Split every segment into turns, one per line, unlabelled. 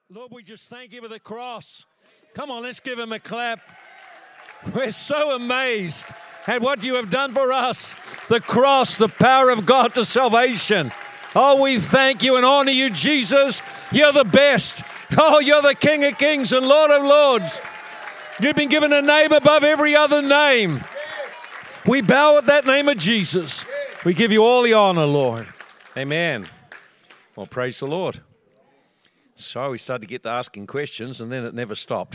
Lord, we just thank you for the cross. Come on, let's give him a clap. We're so amazed at what you have done for us. The cross, the power of God to salvation. Oh, we thank you and honor you, Jesus. You're the best. Oh, you're the King of Kings and Lord of Lords. You've been given a name above every other name. We bow at that name of Jesus. We give you all the honor, Lord. Amen. Well, praise the Lord. So we started to get to asking questions, and then it never stopped.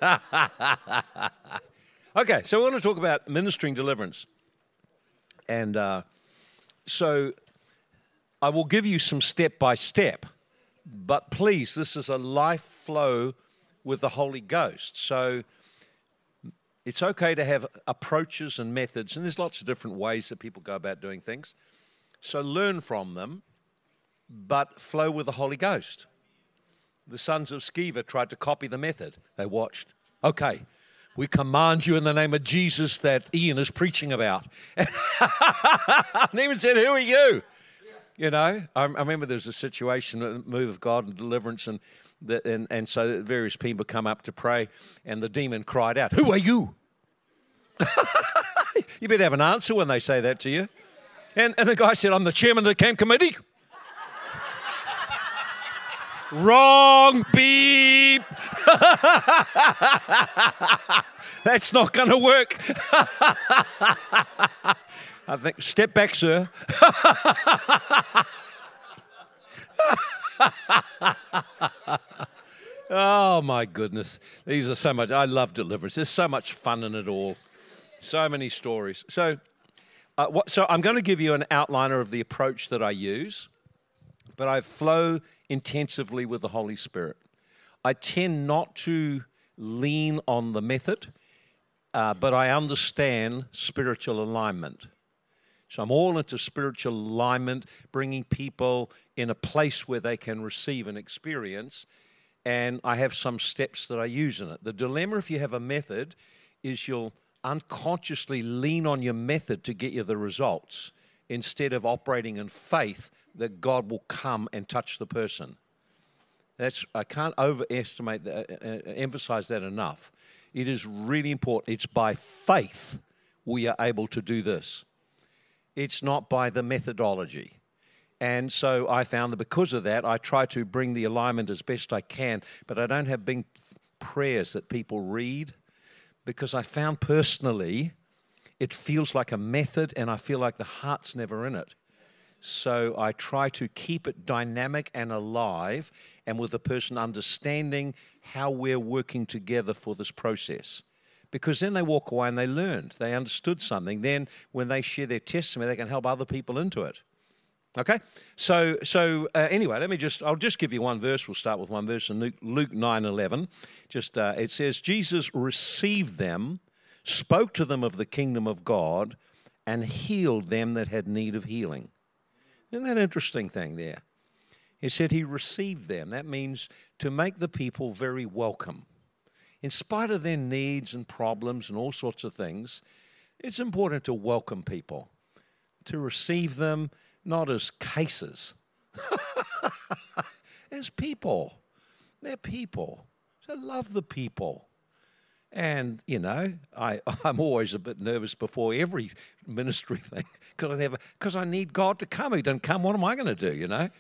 Okay, so we want to talk about ministering deliverance. And so I will give you some step-by-step, but please, this is a life flow with the Holy Ghost. So it's okay to have approaches and methods, and there's lots of different ways that people go about doing things. So learn from them, but flow with the Holy Ghost. The sons of Sceva tried to copy the method. They watched. Okay, we command you in the name of Jesus that Ian is preaching about. And even said, who are you? You know, I remember there was a situation, a move of God and deliverance, and so various people come up to pray, and the demon cried out, who are you? You better have an answer when they say that to you. And the guy said, I'm the chairman of the camp committee. Wrong, beep. That's not going to work. I think, step back, sir. Oh, my goodness. These are so much. I love deliverance. There's so much fun in it all. So many stories. So I'm going to give you an outliner of the approach that I use, but I flow intensively with the Holy Spirit. I tend not to lean on the method, but I understand spiritual alignment. So I'm all into spiritual alignment, bringing people in a place where they can receive an experience, and I have some steps that I use in it. The dilemma if you have a method is you'll unconsciously lean on your method to get you the results instead of operating in faith that God will come and touch the person. I can't overestimate that, emphasize that enough. It is really important. It's by faith we are able to do this. It's not by the methodology. And so I found that because of that, I try to bring the alignment as best I can, but I don't have big prayers that people read because I found personally it feels like a method and I feel like the heart's never in it. So I try to keep it dynamic and alive and with the person understanding how we're working together for this process. Because then they walk away and they learned, they understood something. Then when they share their testimony, they can help other people into it. Okay? So anyway, I'll just give you one verse. We'll start with one verse in Luke 9:11. It says, Jesus received them, spoke to them of the kingdom of God, and healed them that had need of healing. Isn't that an interesting thing there? He said he received them. That means to make the people very welcome. In spite of their needs and problems and all sorts of things, it's important to welcome people, to receive them not as cases, as people. They're people. So love the people. And, you know, I'm always a bit nervous before every ministry thing because I need God to come. He doesn't come, what am I going to do, you know?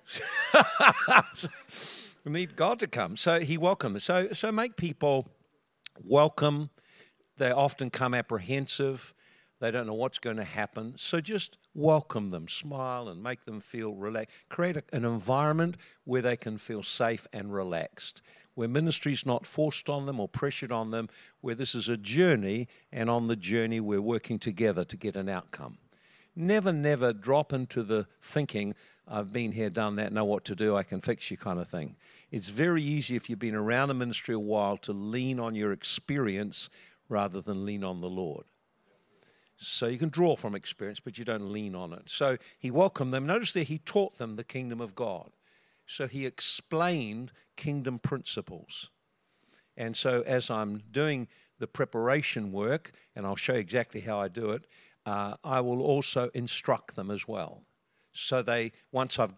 We need God to come. So he welcomed them. So make people welcome. They often come apprehensive. They don't know what's going to happen. So just welcome them, smile and make them feel relaxed. Create an environment where they can feel safe and relaxed, where ministry is not forced on them or pressured on them, where this is a journey, and on the journey we're working together to get an outcome. Never drop into the thinking, I've been here, done that, know what to do, I can fix you kind of thing. It's very easy if you've been around the ministry a while to lean on your experience rather than lean on the Lord. So you can draw from experience, but you don't lean on it. So he welcomed them. Notice there he taught them the kingdom of God. So he explained kingdom principles. And so as I'm doing the preparation work, and I'll show you exactly how I do it, I will also instruct them as well. So once I've got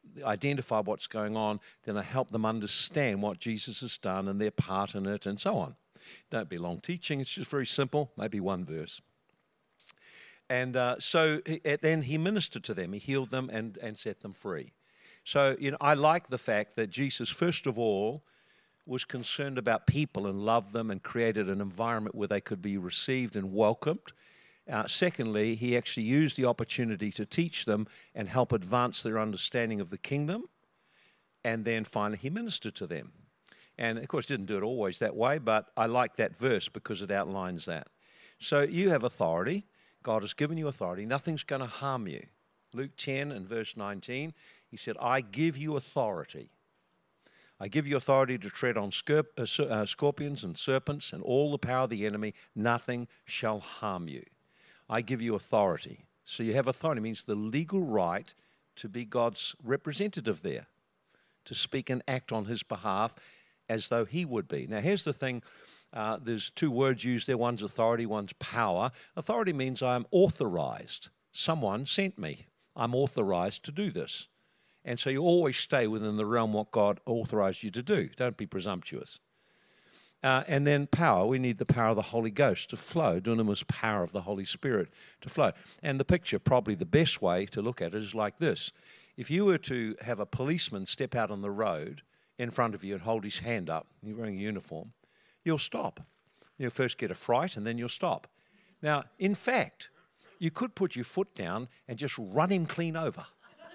identify what's going on, then I help them understand what Jesus has done and their part in it and so on. Don't be long teaching, it's just very simple, maybe one verse. And then he ministered to them, he healed them and set them free. So, I like the fact that Jesus, first of all, was concerned about people and loved them and created an environment where they could be received and welcomed. Secondly, he actually used the opportunity to teach them and help advance their understanding of the kingdom. And then finally, he ministered to them. And of course, didn't do it always that way, but I like that verse because it outlines that. So you have authority. God has given you authority. Nothing's going to harm you. Luke 10 and verse 19, he said, I give you authority. I give you authority to tread on scorpions and serpents and all the power of the enemy. Nothing shall harm you. I give you authority. So you have authority. It means the legal right to be God's representative there, to speak and act on his behalf as though he would be. Now, here's the thing. There's two words used there. One's authority, one's power. Authority means I'm authorized. Someone sent me. I'm authorized to do this. And so you always stay within the realm what God authorized you to do. Don't be presumptuous. And then power. We need the power of the Holy Ghost to flow. Dunamis power of the Holy Spirit to flow. And the picture, probably the best way to look at it is like this. If you were to have a policeman step out on the road in front of you and hold his hand up, you're wearing a uniform, you'll stop. You'll first get a fright and then you'll stop. Now, in fact, you could put your foot down and just run him clean over.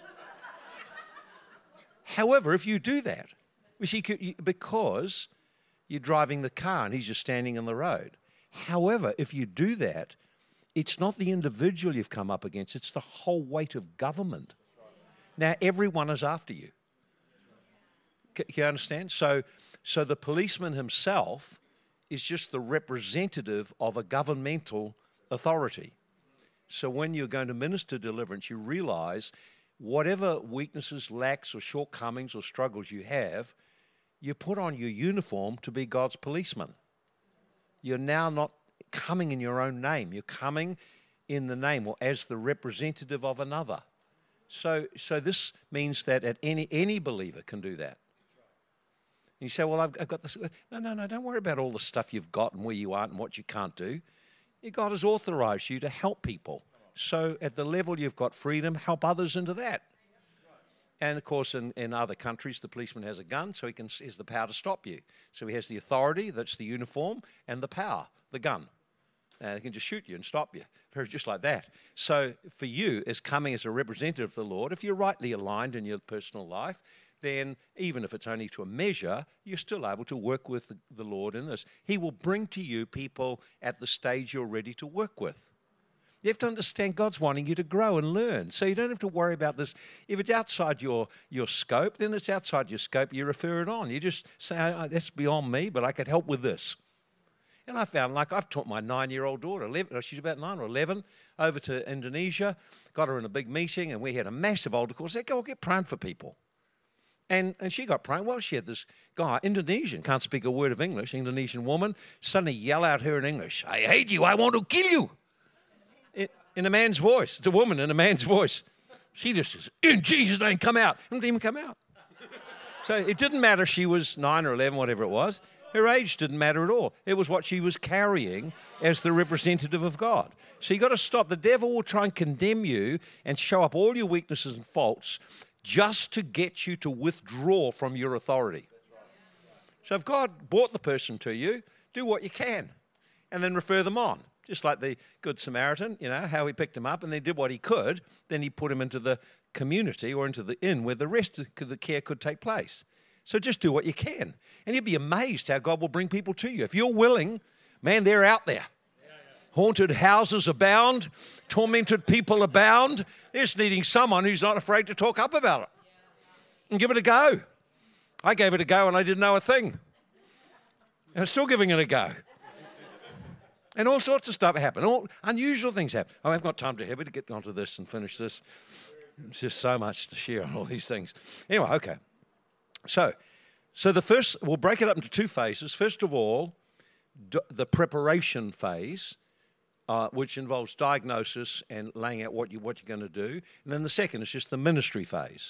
However, if you do that, because you're driving the car and he's just standing in the road. However, if you do that, it's not the individual you've come up against, it's the whole weight of government. Now, everyone is after you. Can you understand? So the policeman himself is just the representative of a governmental authority. So when you're going to minister deliverance, you realize whatever weaknesses, lacks, or shortcomings or struggles you have, you put on your uniform to be God's policeman. You're now not coming in your own name. You're coming in the name or as the representative of another. So this means that any believer can do that. And you say, well, I've got this. No, don't worry about all the stuff you've got and where you aren't and what you can't do. God has authorized you to help people. So at the level you've got freedom, help others into that. And, of course, in other countries, the policeman has a gun, so he has the power to stop you. So he has the authority, that's the uniform, and the power, the gun. He can just shoot you and stop you, just like that. So for you, as coming as a representative of the Lord, if you're rightly aligned in your personal life, then even if it's only to a measure, you're still able to work with the Lord in this. He will bring to you people at the stage you're ready to work with. You have to understand God's wanting you to grow and learn. So you don't have to worry about this. If it's outside your scope, then it's outside your scope. You refer it on. You just say, oh, that's beyond me, but I could help with this. And I found, like, I've taught my 9-year-old daughter, she's about 9 or 11, over to Indonesia, got her in a big meeting, and we had a massive altar call. Said, go get praying for people. And she got praying. Well, she had this guy, Indonesian, can't speak a word of English, Indonesian woman, suddenly yell out her in English, I hate you, I want to kill you. In a man's voice. It's a woman in a man's voice. She just says, in Jesus' name, come out. It didn't even come out. So it didn't matter she was 9 or 11, whatever it was. Her age didn't matter at all. It was what she was carrying as the representative of God. So you've got to stop. The devil will try and condemn you and show up all your weaknesses and faults just to get you to withdraw from your authority. So if God brought the person to you, do what you can and then refer them on. Just like the Good Samaritan, how he picked him up and then did what he could. Then he put him into the community or into the inn where the rest of the care could take place. So just do what you can. And you'll be amazed how God will bring people to you. If you're willing, man, they're out there. Haunted houses abound. Tormented people abound. They're just needing someone who's not afraid to talk up about it. And give it a go. I gave it a go and I didn't know a thing. And I'm still giving it a go. And all sorts of stuff happen. All unusual things happen. I haven't got time to get onto this and finish this. It's just so much to share on all these things. Anyway, okay. So the first, we'll break it up into 2 phases. First of all, the preparation phase, which involves diagnosis and laying out what you're going to do. And then the second is just the ministry phase.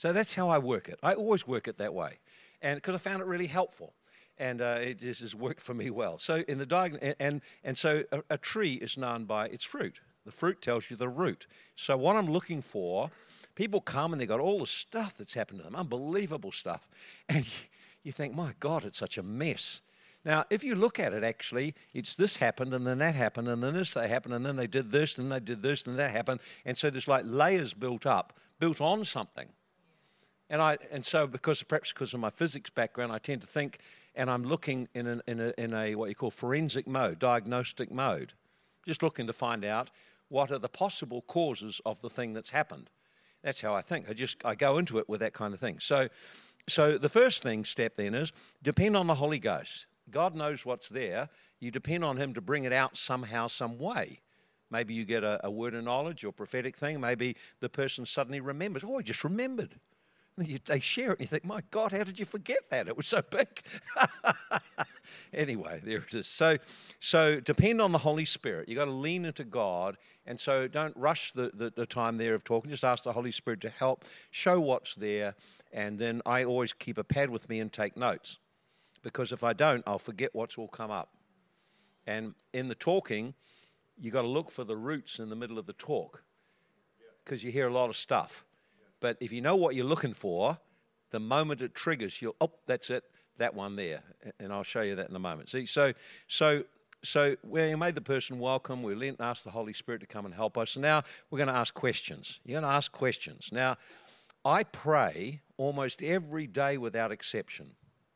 So that's how I work it. I always work it that way, and because I found it really helpful, and it just has worked for me well. So in the so a tree is known by its fruit. The fruit tells you the root. So what I'm looking for, people come and they've got all the stuff that's happened to them, unbelievable stuff, and you think, my God, it's such a mess. Now, if you look at it, actually, it's this happened, and then that happened, and then this happened, and then they did this, and they did this, and that happened. And so there's like layers built on something. And so perhaps because of my physics background, I tend to think, and I'm looking in a what you call forensic mode, diagnostic mode, just looking to find out what are the possible causes of the thing that's happened. That's how I think. I go into it with that kind of thing. So the first step then is depend on the Holy Ghost. God knows what's there. You depend on him to bring it out somehow, some way. Maybe you get a word of knowledge or prophetic thing. Maybe the person suddenly remembers. Oh, I just remembered. And they share it and you think, my God, how did you forget that? It was so big. Anyway, there it is. So depend on the Holy Spirit. You've got to lean into God. And so don't rush the time there of talking. Just ask the Holy Spirit to help show what's there. And then I always keep a pad with me and take notes. Because if I don't, I'll forget what's all come up. And in the talking, you've got to look for the roots in the middle of the talk. Because you hear a lot of stuff. But if you know what you're looking for, the moment it triggers, that's it, that one there. And I'll show you that in a moment. See, so we made the person welcome. We asked the Holy Spirit to come and help us. And now we're going to ask questions. You're going to ask questions. Now, I pray almost every day without exception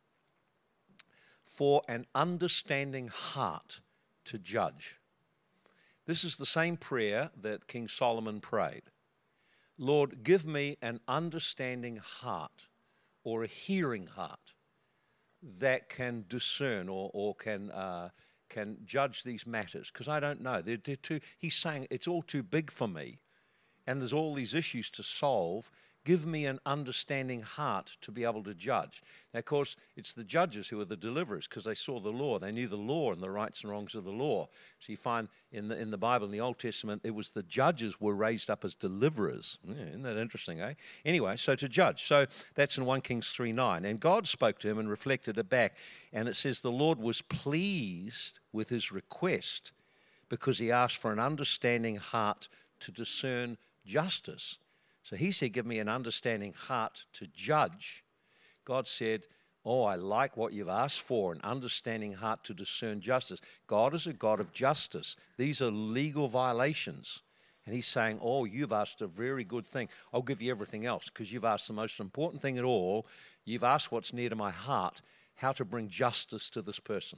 for an understanding heart to judge. This is the same prayer that King Solomon prayed. Lord, give me an understanding heart or a hearing heart that can discern or can judge these matters, because I don't know. He's saying it's all too big for me, and there's all these issues to solve. Give me an understanding heart to be able to judge. Now, of course, it's the judges who are the deliverers because they saw the law. They knew the law and the rights and wrongs of the law. So you find in the Bible, in the Old Testament, it was the judges were raised up as deliverers. Yeah, isn't that interesting, eh? Anyway, so to judge. So that's in 1 Kings 3:9. And God spoke to him and reflected it back. And it says the Lord was pleased with his request because he asked for an understanding heart to discern justice. So he said, give me an understanding heart to judge. God said, oh, I like what you've asked for, an understanding heart to discern justice. God is a God of justice. These are legal violations. And he's saying, oh, you've asked a very good thing. I'll give you everything else because you've asked the most important thing at all. You've asked what's near to my heart, how to bring justice to this person.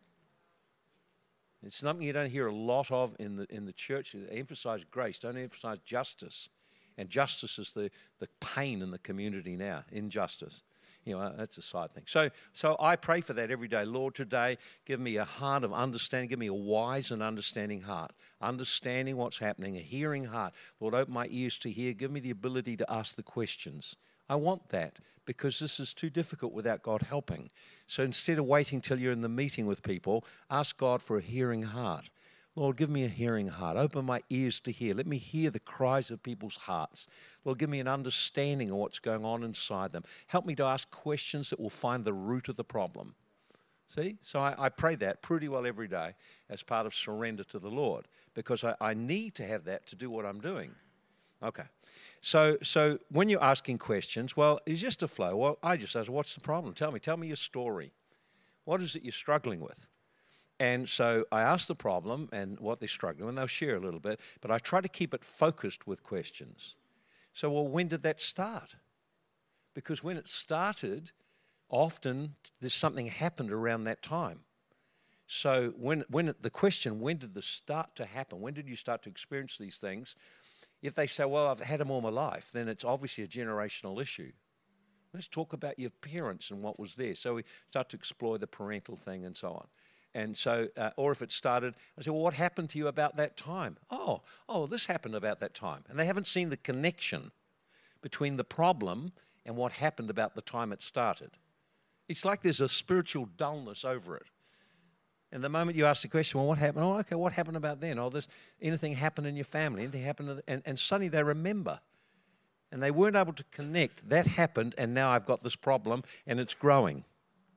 It's something you don't hear a lot of in the church. They emphasize grace, don't emphasize justice. And justice is the pain in the community now, injustice. You know, that's a side thing. So I pray for that every day. Lord, today, give me a heart of understanding. Give me a wise and understanding heart. Understanding what's happening, a hearing heart. Lord, open my ears to hear. Give me the ability to ask the questions. I want that because this is too difficult without God helping. So instead of waiting till you're in the meeting with people, ask God for a hearing heart. Lord, give me a hearing heart. Open my ears to hear. Let me hear the cries of people's hearts. Lord, give me an understanding of what's going on inside them. Help me to ask questions that will find the root of the problem. See? So I pray that pretty well every day as part of surrender to the Lord because I need to have that to do what I'm doing. Okay. So when you're asking questions, well, it's just a flow. Well, I just ask, what's the problem? Tell me your story. What is it you're struggling with? And so I ask the problem and what they're struggling with, and they'll share a little bit, but I try to keep it focused with questions. So, well, when did that start? Because when it started, often there's something happened around that time. So the question, when did this start to happen? When did you start to experience these things? If they say, well, I've had them all my life, then it's obviously a generational issue. Let's talk about your parents and what was there. So we start to explore the parental thing and so on. And so, or if it started, I say, well, what happened to you about that time? Oh, this happened about that time. And they haven't seen the connection between the problem and what happened about the time it started. It's like there's a spiritual dullness over it. And the moment you ask the question, well, what happened? Oh, okay, what happened about then? Oh, anything happened in your family? Anything happened? And suddenly they remember. And they weren't able to connect. That happened, and now I've got this problem, and it's growing.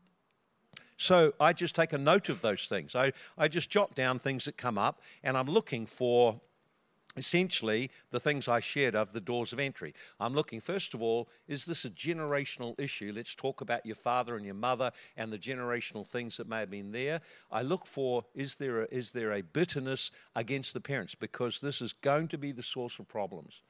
So I just take a note of those things. I just jot down things that come up, and I'm looking for essentially the things I shared of the doors of entry. I'm looking, first of all, is this a generational issue? Let's talk about your father and your mother and the generational things that may have been there. I look for, is there a bitterness against the parents? Because this is going to be the source of problems.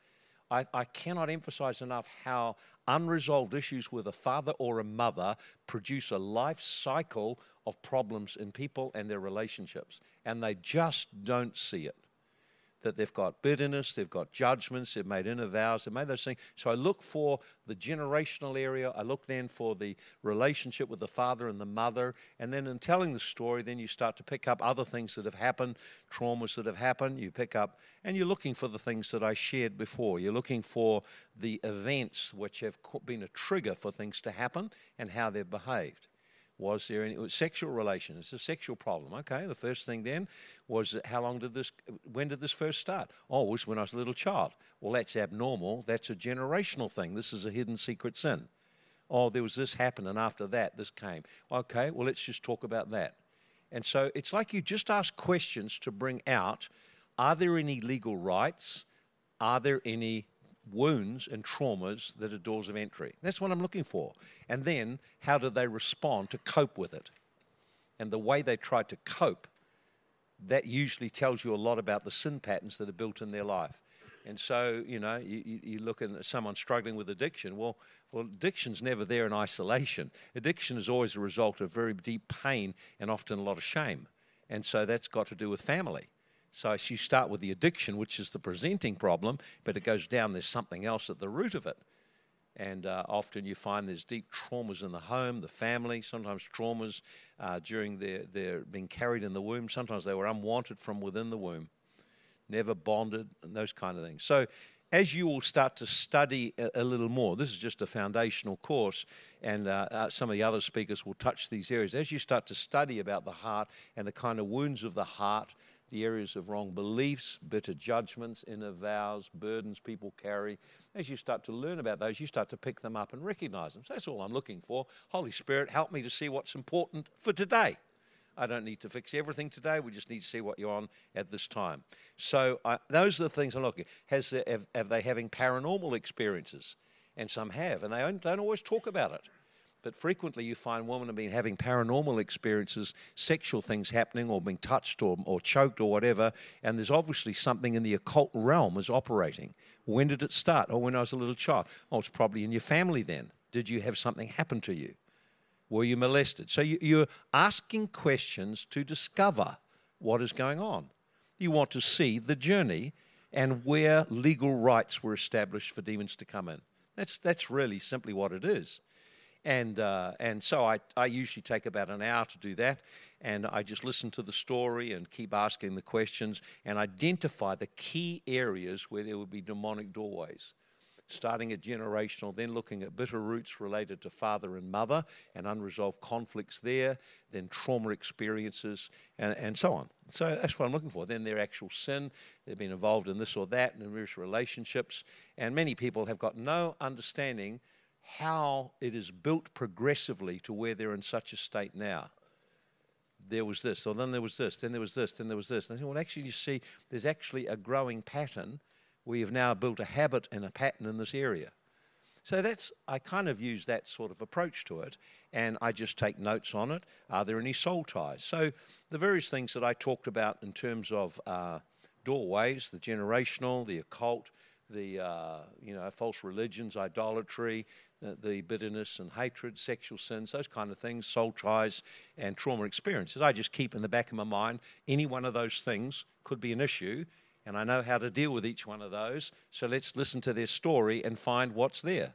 I cannot emphasize enough how unresolved issues with a father or a mother produce a life cycle of problems in people and their relationships. And they just don't see it. That they've got bitterness, they've got judgments, they've made inner vows, they've made those things. So I look for the generational area. I look then for the relationship with the father and the mother. And then in telling the story, then you start to pick up other things that have happened, traumas that have happened. You pick up, and you're looking for the things that I shared before. You're looking for the events which have been a trigger for things to happen and how they've behaved. Was there any sexual relation? It's a sexual problem. Okay, the first thing then was when did this first start? Oh, it was when I was a little child. Well, that's abnormal. That's a generational thing. This is a hidden secret sin. Oh, there was this happen, and after that, this came. Okay, well, let's just talk about that. And so it's like you just ask questions to bring out, are there any legal rights? Are there any wounds and traumas that are doors of entry? That's what I'm looking for. And then, how do they respond to cope with it? And the way they try to cope, that usually tells you a lot about the sin patterns that are built in their life. And so, you look at someone struggling with addiction. Well, addiction's never there in isolation. Addiction is always a result of very deep pain and often a lot of shame. And so that's got to do with family. So you start with the addiction, which is the presenting problem, but it goes down, there's something else at the root of it. And often you find there's deep traumas in the home, the family, sometimes traumas during their being carried in the womb. Sometimes they were unwanted from within the womb, never bonded, and those kind of things. So as you will start to study a little more, this is just a foundational course, and some of the other speakers will touch these areas. As you start to study about the heart and the kind of wounds of the heart, the areas of wrong beliefs, bitter judgments, inner vows, burdens people carry. As you start to learn about those, you start to pick them up and recognize them. So that's all I'm looking for. Holy Spirit, help me to see what's important for today. I don't need to fix everything today. We just need to see what you're on at this time. So those are the things I'm looking at. Have they having paranormal experiences? And some have, and they don't always talk about it. But frequently you find women have been having paranormal experiences, sexual things happening or being touched or choked or whatever, and there's obviously something in the occult realm is operating. When did it start? Oh, when I was a little child. Oh, it's probably in your family then. Did you have something happen to you? Were you molested? So you're asking questions to discover what is going on. You want to see the journey and where legal rights were established for demons to come in. That's really simply what it is. And so I usually take about an hour to do that, and I just listen to the story and keep asking the questions and identify the key areas where there would be demonic doorways, starting at generational, then looking at bitter roots related to father and mother and unresolved conflicts there, then trauma experiences, and so on. So that's what I'm looking for. Then their actual sin, they've been involved in this or that in various relationships, and many people have got no understanding how it is built progressively to where they're in such a state now. There was this, or then there was this, then there was this, then there was this. And well, actually, you see, there's actually a growing pattern. We have now built a habit and a pattern in this area. So I kind of use that sort of approach to it, and I just take notes on it. Are there any soul ties? So the various things that I talked about in terms of doorways, the generational, the occult, the false religions, idolatry, the bitterness and hatred, sexual sins, those kind of things, soul ties and trauma experiences. I just keep in the back of my mind, any one of those things could be an issue, and I know how to deal with each one of those. So let's listen to their story and find what's there.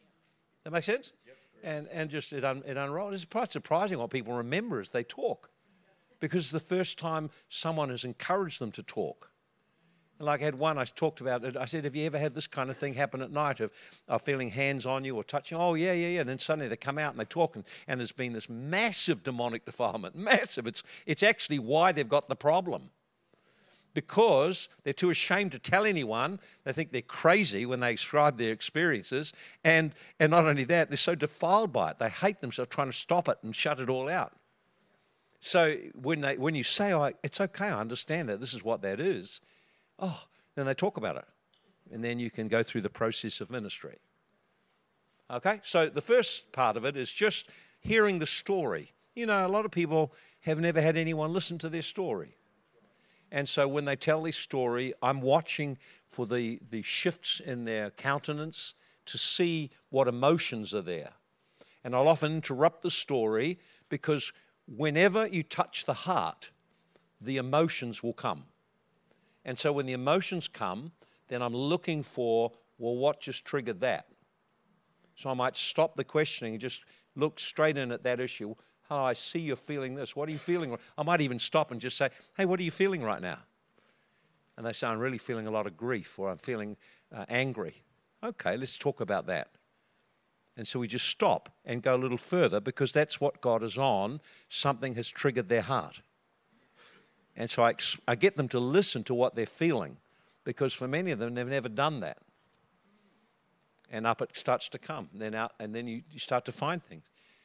That make sense? Yes, and just it unrolls. It's quite surprising what people remember as they talk, because it's the first time someone has encouraged them to talk. Like I had one, I talked about it. I said, have you ever had this kind of thing happen at night of feeling hands on you or touching? Oh, yeah. And then suddenly they come out and they talk, and there's been this massive demonic defilement. Massive. It's actually why they've got the problem. because they're too ashamed to tell anyone. They think they're crazy when they describe their experiences. And not only that, they're so defiled by it. They hate themselves trying to stop it and shut it all out. So when you say, oh, it's okay, I understand that, this is what that is, then they talk about it. And then you can go through the process of ministry. Okay? So the first part of it is just hearing the story. You know, a lot of people have never had anyone listen to their story. And so when they tell their story, I'm watching for the shifts in their countenance to see what emotions are there. And I'll often interrupt the story because whenever you touch the heart, the emotions will come. And so when the emotions come, then I'm looking for, well, what just triggered that? So I might stop the questioning and just look straight in at that issue. Oh, I see you're feeling this. What are you feeling? I might even stop and just say, hey, what are you feeling right now? And they say, I'm really feeling a lot of grief, or I'm feeling angry. Okay, let's talk about that. And so we just stop and go a little further because that's what God is on. Something has triggered their heart. And so I get them to listen to what they're feeling because for many of them, they've never done that. And up it starts to come. And then you start to find things.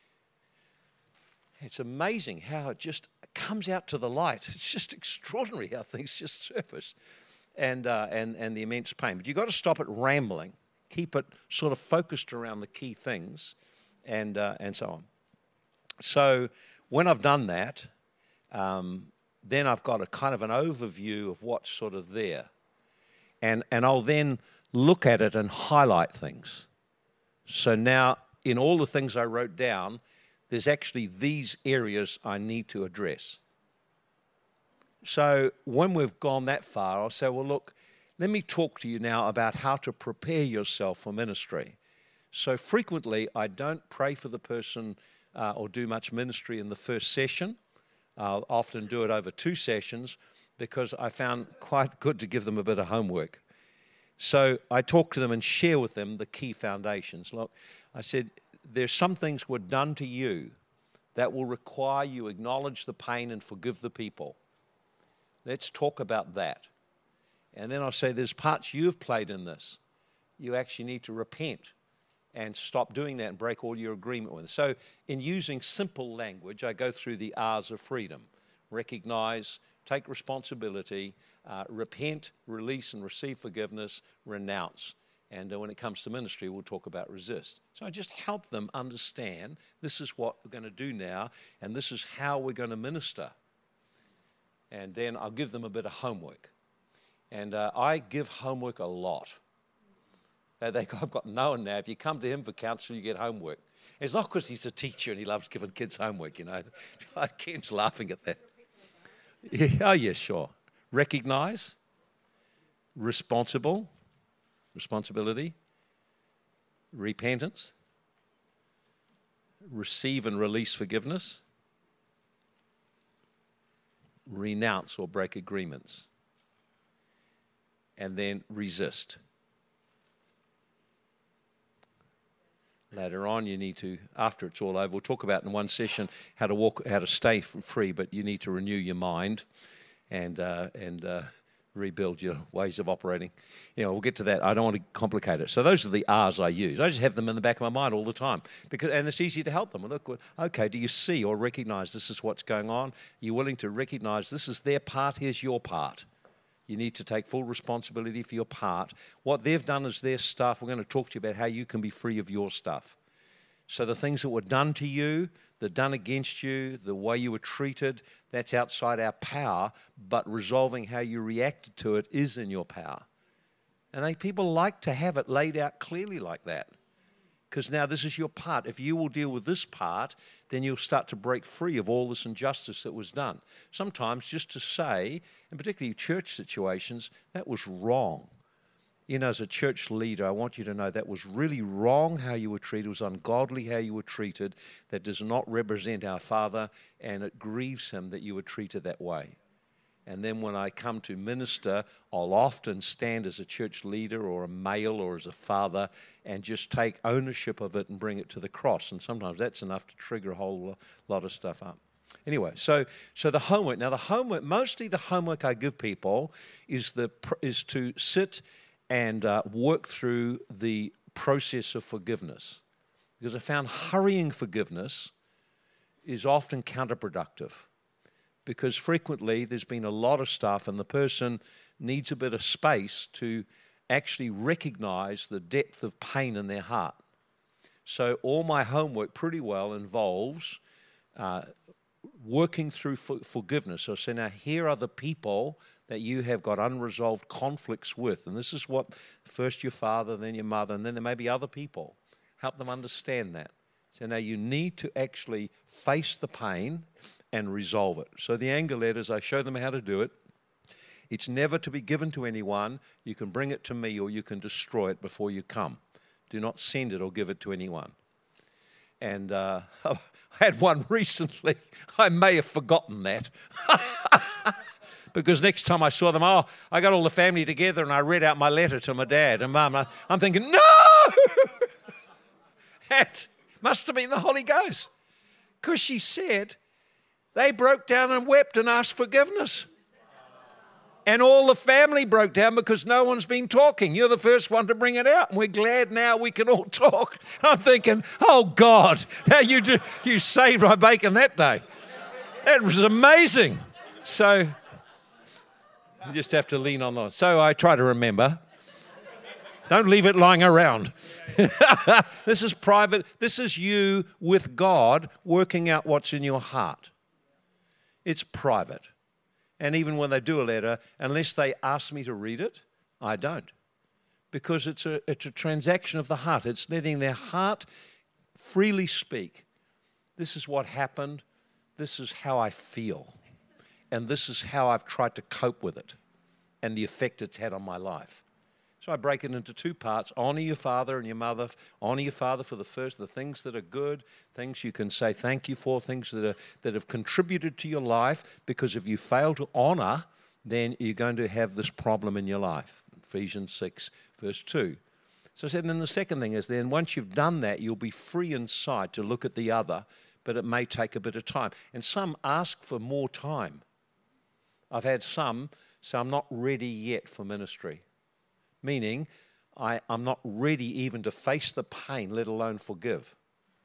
It's amazing how it just comes out to the light. It's just extraordinary how things just surface and the immense pain. But you've got to stop it rambling. Keep it sort of focused around the key things and so on. So when I've done that, then I've got a kind of an overview of what's sort of there. And I'll then look at it and highlight things. So now in all the things I wrote down, there's actually these areas I need to address. So when we've gone that far, I'll say, well, look, let me talk to you now about how to prepare yourself for ministry. So frequently, I don't pray for the person or do much ministry in the first session. I'll often do it over 2 sessions because I found quite good to give them a bit of homework. So I talk to them and share with them the key foundations. Look, I said, there's some things were done to you that will require you acknowledge the pain and forgive the people. Let's talk about that. And then I'll say there's parts you've played in this. You actually need to repent and stop doing that and break all your agreement with it. So in using simple language, I go through the R's of freedom. Recognize, take responsibility, repent, release and receive forgiveness, renounce. And when it comes to ministry, we'll talk about resist. So I just help them understand this is what we're going to do now, and this is how we're going to minister. And then I'll give them a bit of homework. And I give homework a lot. I've got Noah now. If you come to him for counsel, you get homework. It's not because he's a teacher and he loves giving kids homework, you know. Ken's laughing at that. Yeah, oh, yeah, sure. Recognize, responsibility, repentance, receive and release forgiveness, renounce or break agreements, and then resist. Later on, you need to, after it's all over, we'll talk about in one session how to stay free, but you need to renew your mind and rebuild your ways of operating. You know, we'll get to that. I don't want to complicate it. So those are the R's I use. I just have them in the back of my mind all the time, and it's easy to help them. Look, okay, do you see or recognize this is what's going on? Are you willing to recognize this is their part, here's your part? You need to take full responsibility for your part. What they've done is their stuff. We're going to talk to you about how you can be free of your stuff. So the things that were done to you, that are done against you, the way you were treated, that's outside our power, but resolving how you reacted to it is in your power. And people like to have it laid out clearly like that. Because now this is your part. If you will deal with this part, then you'll start to break free of all this injustice that was done. Sometimes just to say, and particularly church situations, that was wrong. You know, as a church leader, I want you to know that was really wrong how you were treated. It was ungodly how you were treated. That does not represent our Father, and it grieves him that you were treated that way. And then when I come to minister, I'll often stand as a church leader or a male or as a father and just take ownership of it and bring it to the cross. And sometimes that's enough to trigger a whole lot of stuff up. Anyway, so the homework. Now, the homework, mostly the homework I give people is to sit and work through the process of forgiveness. Because I found hurrying forgiveness is often counterproductive. Because frequently there's been a lot of stuff and the person needs a bit of space to actually recognize the depth of pain in their heart. So all my homework pretty well involves working through forgiveness. So I say, now here are the people that you have got unresolved conflicts with. And this is what first your father, then your mother, and then there may be other people. Help them understand that. So now you need to actually face the pain and resolve it. So the anger letters, I show them how to do it. It's never to be given to anyone. You can bring it to me or you can destroy it before you come. Do not send it or give it to anyone. And I had one recently. I may have forgotten that. Because next time I saw them, I got all the family together and I read out my letter to my dad and Mum. I'm thinking, no! It must have been the Holy Ghost. Because she said they broke down and wept and asked forgiveness. And all the family broke down because no one's been talking. You're the first one to bring it out. And we're glad now we can all talk. I'm thinking, oh, God, how you saved my bacon that day. That was amazing. So you just have to lean on those. So I try to remember. Don't leave it lying around. This is private. This is you with God working out what's in your heart. It's private. And even when they do a letter, unless they ask me to read it, I don't. Because it's a transaction of the heart. It's letting their heart freely speak. This is what happened. This is how I feel. And this is how I've tried to cope with it and the effect it's had on my life. So I break it into two parts. Honor your father and your mother. Honor your father for the things that are good, things you can say thank you for, things that have contributed to your life. Because if you fail to honor, then you're going to have this problem in your life. Ephesians 6, verse 2. So I said, and then the second thing is then once you've done that, you'll be free inside to look at the other, but it may take a bit of time. And some ask for more time. I've had some say, I'm not ready yet for ministry. Meaning, I'm not ready even to face the pain, let alone forgive.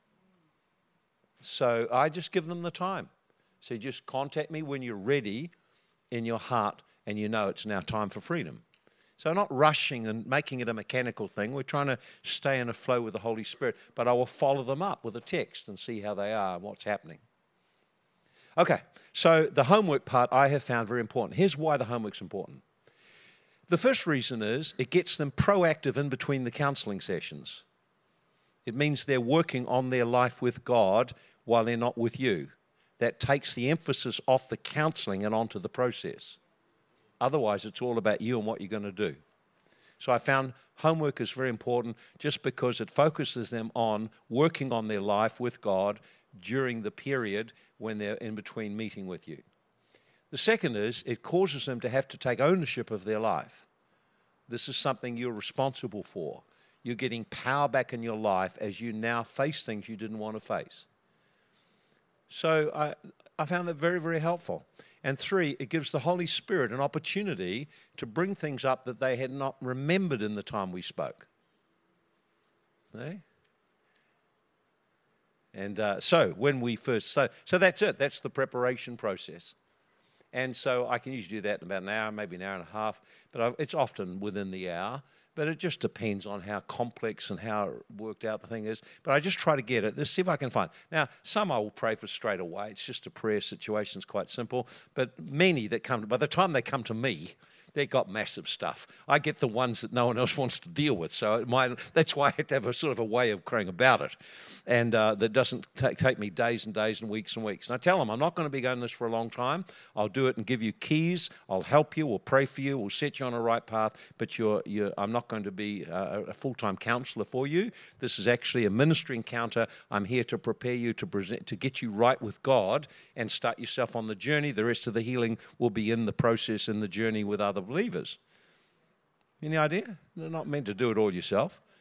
So I just give them the time. So you just contact me when you're ready in your heart and you know it's now time for freedom. So not rushing and making it a mechanical thing. We're trying to stay in a flow with the Holy Spirit. But I will follow them up with a text and see how they are and what's happening. Okay, so the homework part I have found very important. Here's why the homework's important. The first reason is it gets them proactive in between the counseling sessions. It means they're working on their life with God while they're not with you. That takes the emphasis off the counseling and onto the process. Otherwise, it's all about you and what you're going to do. So I found homework is very important just because it focuses them on working on their life with God during the period when they're in between meeting with you. The second is it causes them to have to take ownership of their life. This is something you're responsible for. You're getting power back in your life as you now face things you didn't want to face. So I found that very, very helpful. And three, it gives the Holy Spirit an opportunity to bring things up that they had not remembered in the time we spoke. Okay? And so when we first, so that's it. That's the preparation process. And so I can usually do that in about an hour, maybe an hour and a half, but it's often within the hour. But it just depends on how complex and how worked out the thing is. But I just try to get it. Let's see if I can find. Now, some I will pray for straight away. It's just a prayer situation. It's quite simple. But many that come, by the time they come to me, they've got massive stuff. I get the ones that no one else wants to deal with. So that's why I have to have a sort of a way of praying about it. And that doesn't take me days and days and weeks. And I tell them, I'm not going to be going this for a long time. I'll do it and give you keys. I'll help you. We'll pray for you. We'll set you on a right path. But I'm not going to be a full-time counselor for you. This is actually a ministry encounter. I'm here to prepare you to get you right with God and start yourself on the journey. The rest of the healing will be in the process, in the journey with other believers. Any idea? You're not meant to do it all yourself.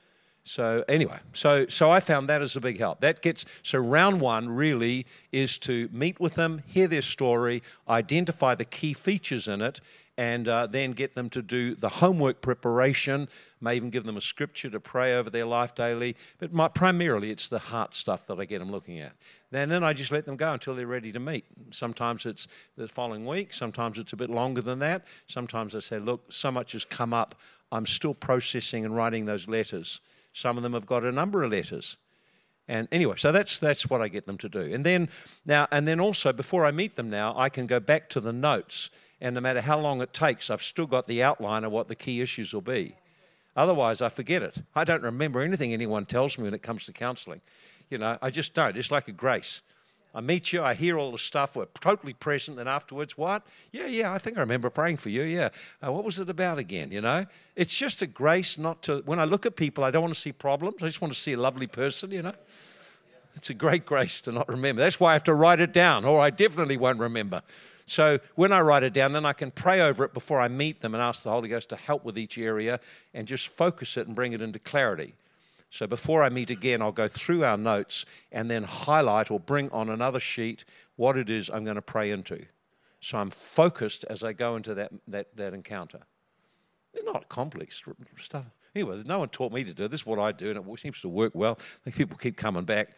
So anyway, so I found that as a big help. So round one really is to meet with them, hear their story, identify the key features in it, and then get them to do the homework preparation, may even give them a scripture to pray over their life daily. But primarily it's the heart stuff that I get them looking at. And then I just let them go until they're ready to meet. Sometimes it's the following week. Sometimes it's a bit longer than that. Sometimes I say, look, so much has come up. I'm still processing and writing those letters. Some of them have got a number of letters. And anyway, so that's what I get them to do. And then also, before I meet them now, I can go back to the notes. And no matter how long it takes, I've still got the outline of what the key issues will be. Otherwise, I forget it. I don't remember anything anyone tells me when it comes to counseling. I just don't. It's like a grace. I meet you, I hear all the stuff, we're totally present, then afterwards, what? Yeah, I think I remember praying for you, yeah. What was it about again, It's just a grace not to, when I look at people, I don't want to see problems, I just want to see a lovely person, It's a great grace to not remember. That's why I have to write it down, or I definitely won't remember. So when I write it down, then I can pray over it before I meet them and ask the Holy Ghost to help with each area and just focus it and bring it into clarity. So before I meet again, I'll go through our notes and then highlight or bring on another sheet what it is I'm going to pray into. So I'm focused as I go into that encounter. They're not complex stuff. Anyway, no one taught me to do it. This is what I do, and it seems to work well. I think people keep coming back.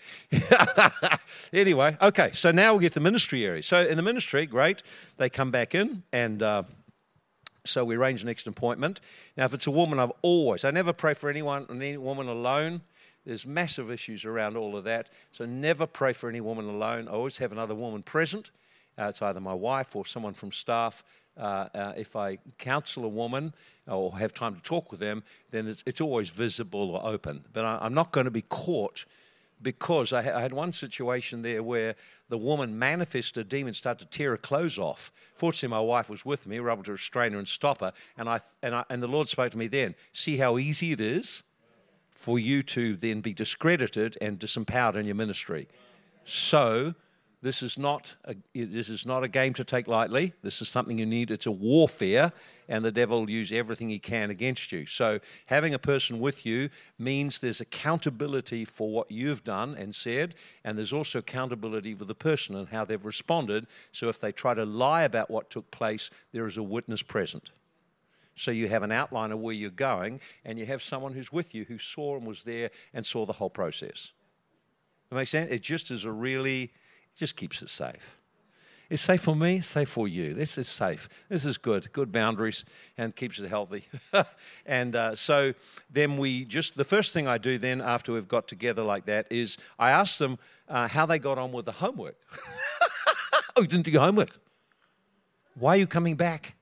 Anyway, okay, so now we get the ministry area. So in the ministry, great, they come back in, and so we arrange the next appointment. Now, if it's a woman, I never pray for any woman alone. There's massive issues around all of that. So never pray for any woman alone. I always have another woman present. It's either my wife or someone from staff. If I counsel a woman or have time to talk with them, then it's always visible or open. But I'm not going to be caught, because I had one situation there where the woman manifested a demon, started to tear her clothes off. Fortunately, my wife was with me. We were able to restrain her and stop her. And the Lord spoke to me then, see how easy it is for you to then be discredited and disempowered in your ministry. So this is not a game to take lightly. This is something you need. It's a warfare, and the devil will use everything he can against you. So having a person with you means there's accountability for what you've done and said, and there's also accountability for the person and how they've responded. So if they try to lie about what took place, there is a witness present. So you have an outline of where you're going, and you have someone who's with you who saw and was there and saw the whole process. That makes sense? It just is just keeps it safe. It's safe for me, safe for you. This is safe. This is good boundaries, and keeps it healthy. And so then the first thing I do then after we've got together like that is I ask them how they got on with the homework. Oh, you didn't do your homework? Why are you coming back?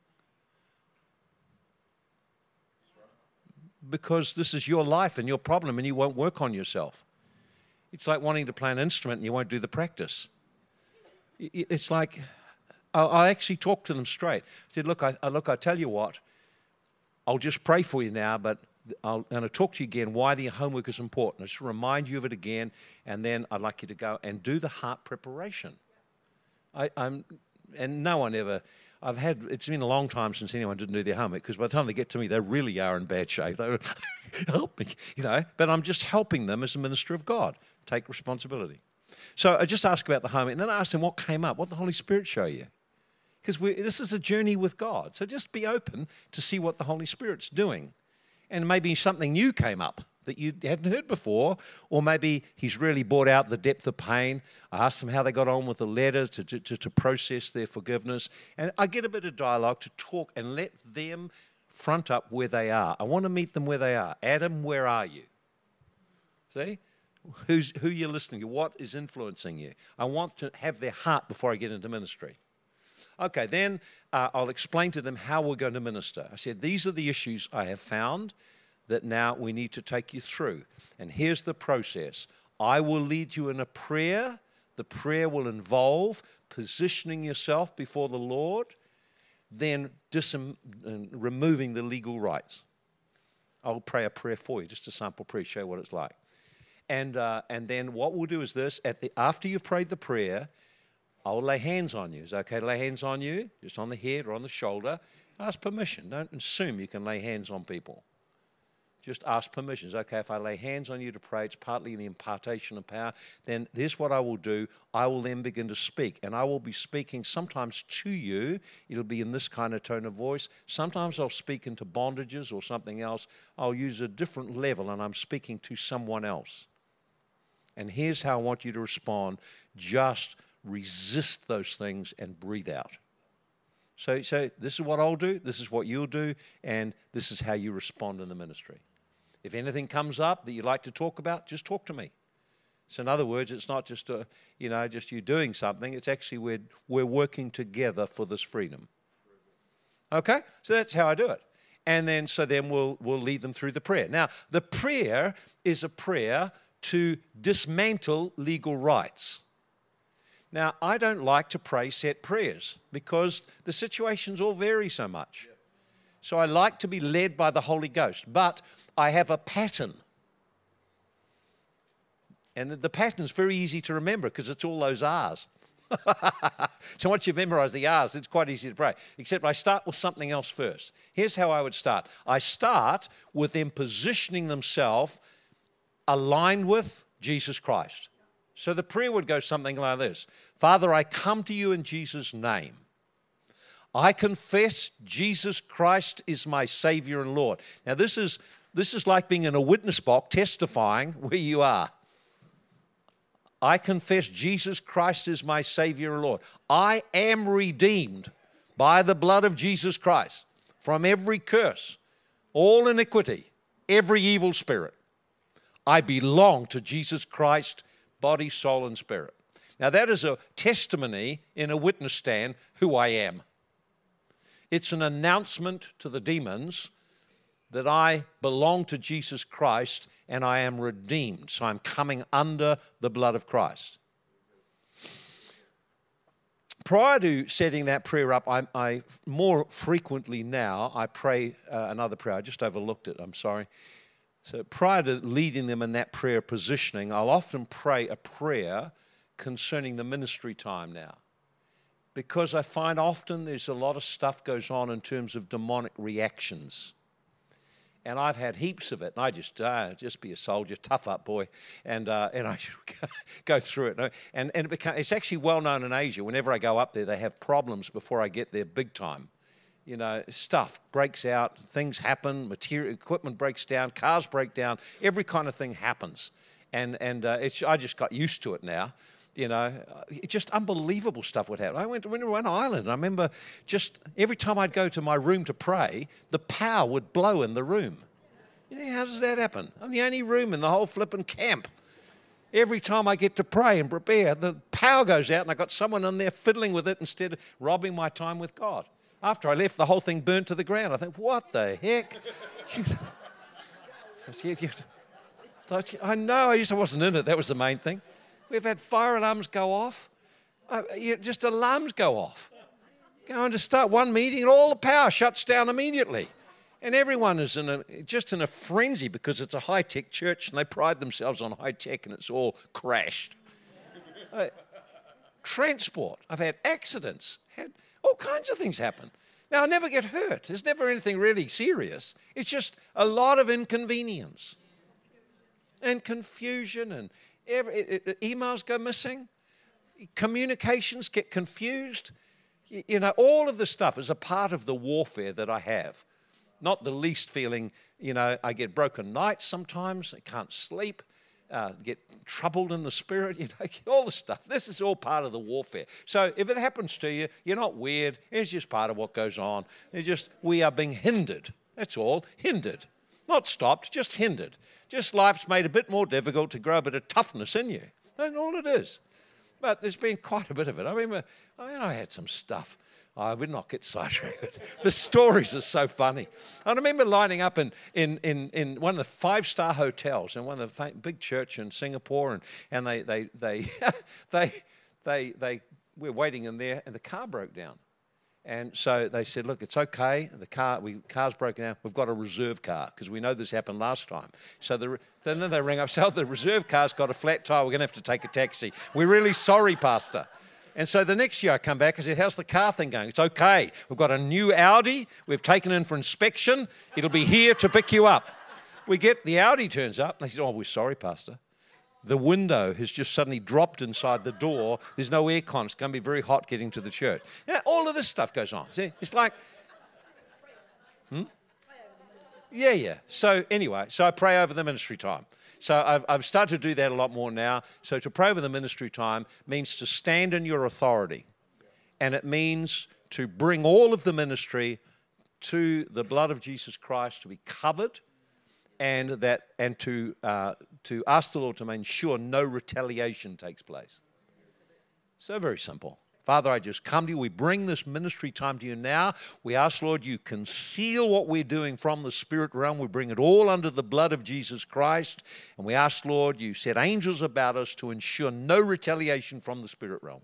Because this is your life and your problem, and you won't work on yourself. It's like wanting to play an instrument and you won't do the practice. It's like, I actually talk to them straight. I said, look, I tell you what, I'll just pray for you now, but I'm going to talk to you again why the homework is important. I just remind you of it again, and then I'd like you to go and do the heart preparation. And no one ever... it's been a long time since anyone didn't do their homework, because by the time they get to me, they really are in bad shape. They help me, But I'm just helping them as a minister of God take responsibility. So I just ask about the homework, and then I ask them what came up, what the Holy Spirit show you. Because this is a journey with God. So just be open to see what the Holy Spirit's doing. And maybe something new came up that you hadn't heard before, or maybe he's really brought out the depth of pain. I asked them how they got on with the letter to process their forgiveness. And I get a bit of dialogue to talk and let them front up where they are. I want to meet them where they are. Adam, where are you? See? Who you're listening to, what is influencing you. I want to have their heart before I get into ministry. Okay, then I'll explain to them how we're going to minister. I said, these are the issues I have found that now we need to take you through. And here's the process. I will lead you in a prayer. The prayer will involve positioning yourself before the Lord, then removing the legal rights. I'll pray a prayer for you, just a sample prayer, show you what it's like. And then what we'll do is this, after you've prayed the prayer, I'll lay hands on you. Is it okay to lay hands on you? Just on the head or on the shoulder. Ask permission. Don't assume you can lay hands on people. Just ask permissions. Okay, if I lay hands on you to pray, it's partly the impartation of power. Then here's what I will do. I will then begin to speak. And I will be speaking sometimes to you. It'll be in this kind of tone of voice. Sometimes I'll speak into bondages or something else. I'll use a different level and I'm speaking to someone else. And here's how I want you to respond. Just resist those things and breathe out. So this is what I'll do, this is what you'll do, and this is how you respond in the ministry. If anything comes up that you'd like to talk about, just talk to me. So in other words, it's not just just you doing something. It's actually we're working together for this freedom. Okay? So that's how I do it. And then we'll lead them through the prayer. Now, the prayer is a prayer to dismantle legal rights. Now, I don't like to pray set prayers because the situations all vary so much. So I like to be led by the Holy Ghost, but I have a pattern. And the pattern is very easy to remember because it's all those R's. So once you've memorized the R's, it's quite easy to pray. Except I start with something else first. Here's how I would start. I start with them positioning themselves aligned with Jesus Christ. So the prayer would go something like this. Father, I come to you in Jesus' name. I confess Jesus Christ is my Savior and Lord. Now this is like being in a witness box testifying where you are. I confess Jesus Christ is my Savior and Lord. I am redeemed by the blood of Jesus Christ from every curse, all iniquity, every evil spirit. I belong to Jesus Christ, body, soul, and spirit. Now that is a testimony in a witness stand who I am. It's an announcement to the demons that I belong to Jesus Christ and I am redeemed. So I'm coming under the blood of Christ. Prior to setting that prayer up, I more frequently now, I pray another prayer. I just overlooked it, I'm sorry. So prior to leading them in that prayer positioning, I'll often pray a prayer concerning the ministry time now. Because I find often there's a lot of stuff goes on in terms of demonic reactions. And I've had heaps of it. And I just be a soldier, tough up, boy. And I go through it. And it's actually well known in Asia. Whenever I go up there, they have problems before I get there big time. You know, stuff breaks out, things happen, material equipment breaks down, cars break down, every kind of thing happens. And I just got used to it now. You know, just unbelievable stuff would happen. I went to one island, and I remember just every time I'd go to my room to pray, the power would blow in the room. Yeah, how does that happen? I'm the only room in the whole flipping camp. Every time I get to pray and prepare, the power goes out, and I got someone in there fiddling with it instead of robbing my time with God. After I left, the whole thing burnt to the ground. I think, what the heck? I know, I wasn't in it. That was the main thing. We've had fire alarms go off. Just alarms go off. Going to start one meeting and all the power shuts down immediately. And everyone is just in a frenzy because it's a high-tech church and they pride themselves on high-tech and it's all crashed. Transport. I've had accidents. Had all kinds of things happen. Now, I never get hurt. There's never anything really serious. It's just a lot of inconvenience and confusion and emails go missing, communications get confused. You know, all of this stuff is a part of the warfare that I have. Not the least feeling, I get broken nights sometimes, I can't sleep, get troubled in the spirit, all the stuff. This is all part of the warfare. So if it happens to you, you're not weird. It's just part of what goes on. We are being hindered. That's all, hindered. Not stopped, just hindered. Just life's made a bit more difficult to grow a bit of toughness in you. That's all it is. But there's been quite a bit of it. I remember, I had some stuff. I would not get sidetracked. The stories are so funny. I remember lining up in one of the five-star hotels in one of the big church in Singapore, and we're waiting in there, and the car broke down. And so they said, look, it's okay. The car's broken down. We've got a reserve car because we know this happened last time. So then they ring up, say, the reserve car's got a flat tire. We're going to have to take a taxi. We're really sorry, Pastor. And so the next year I come back and said, how's the car thing going? It's okay. We've got a new Audi. We've taken in for inspection. It'll be here to pick you up. we get the Audi turns up, and they said, oh, we're sorry, Pastor. The window has just suddenly dropped inside the door. There's no aircon. It's going to be very hot getting to the church. Yeah, all of this stuff goes on. See, it's like, Yeah. So anyway, I pray over the ministry time. So I've started to do that a lot more now. So to pray over the ministry time means to stand in your authority. And it means to bring all of the ministry to the blood of Jesus Christ to be covered, and to ask the Lord to make sure no retaliation takes place. So very simple. Father, I just come to you. We bring this ministry time to you now. We ask, Lord, you conceal what we're doing from the spirit realm. We bring it all under the blood of Jesus Christ. And we ask, Lord, you set angels about us to ensure no retaliation from the spirit realm.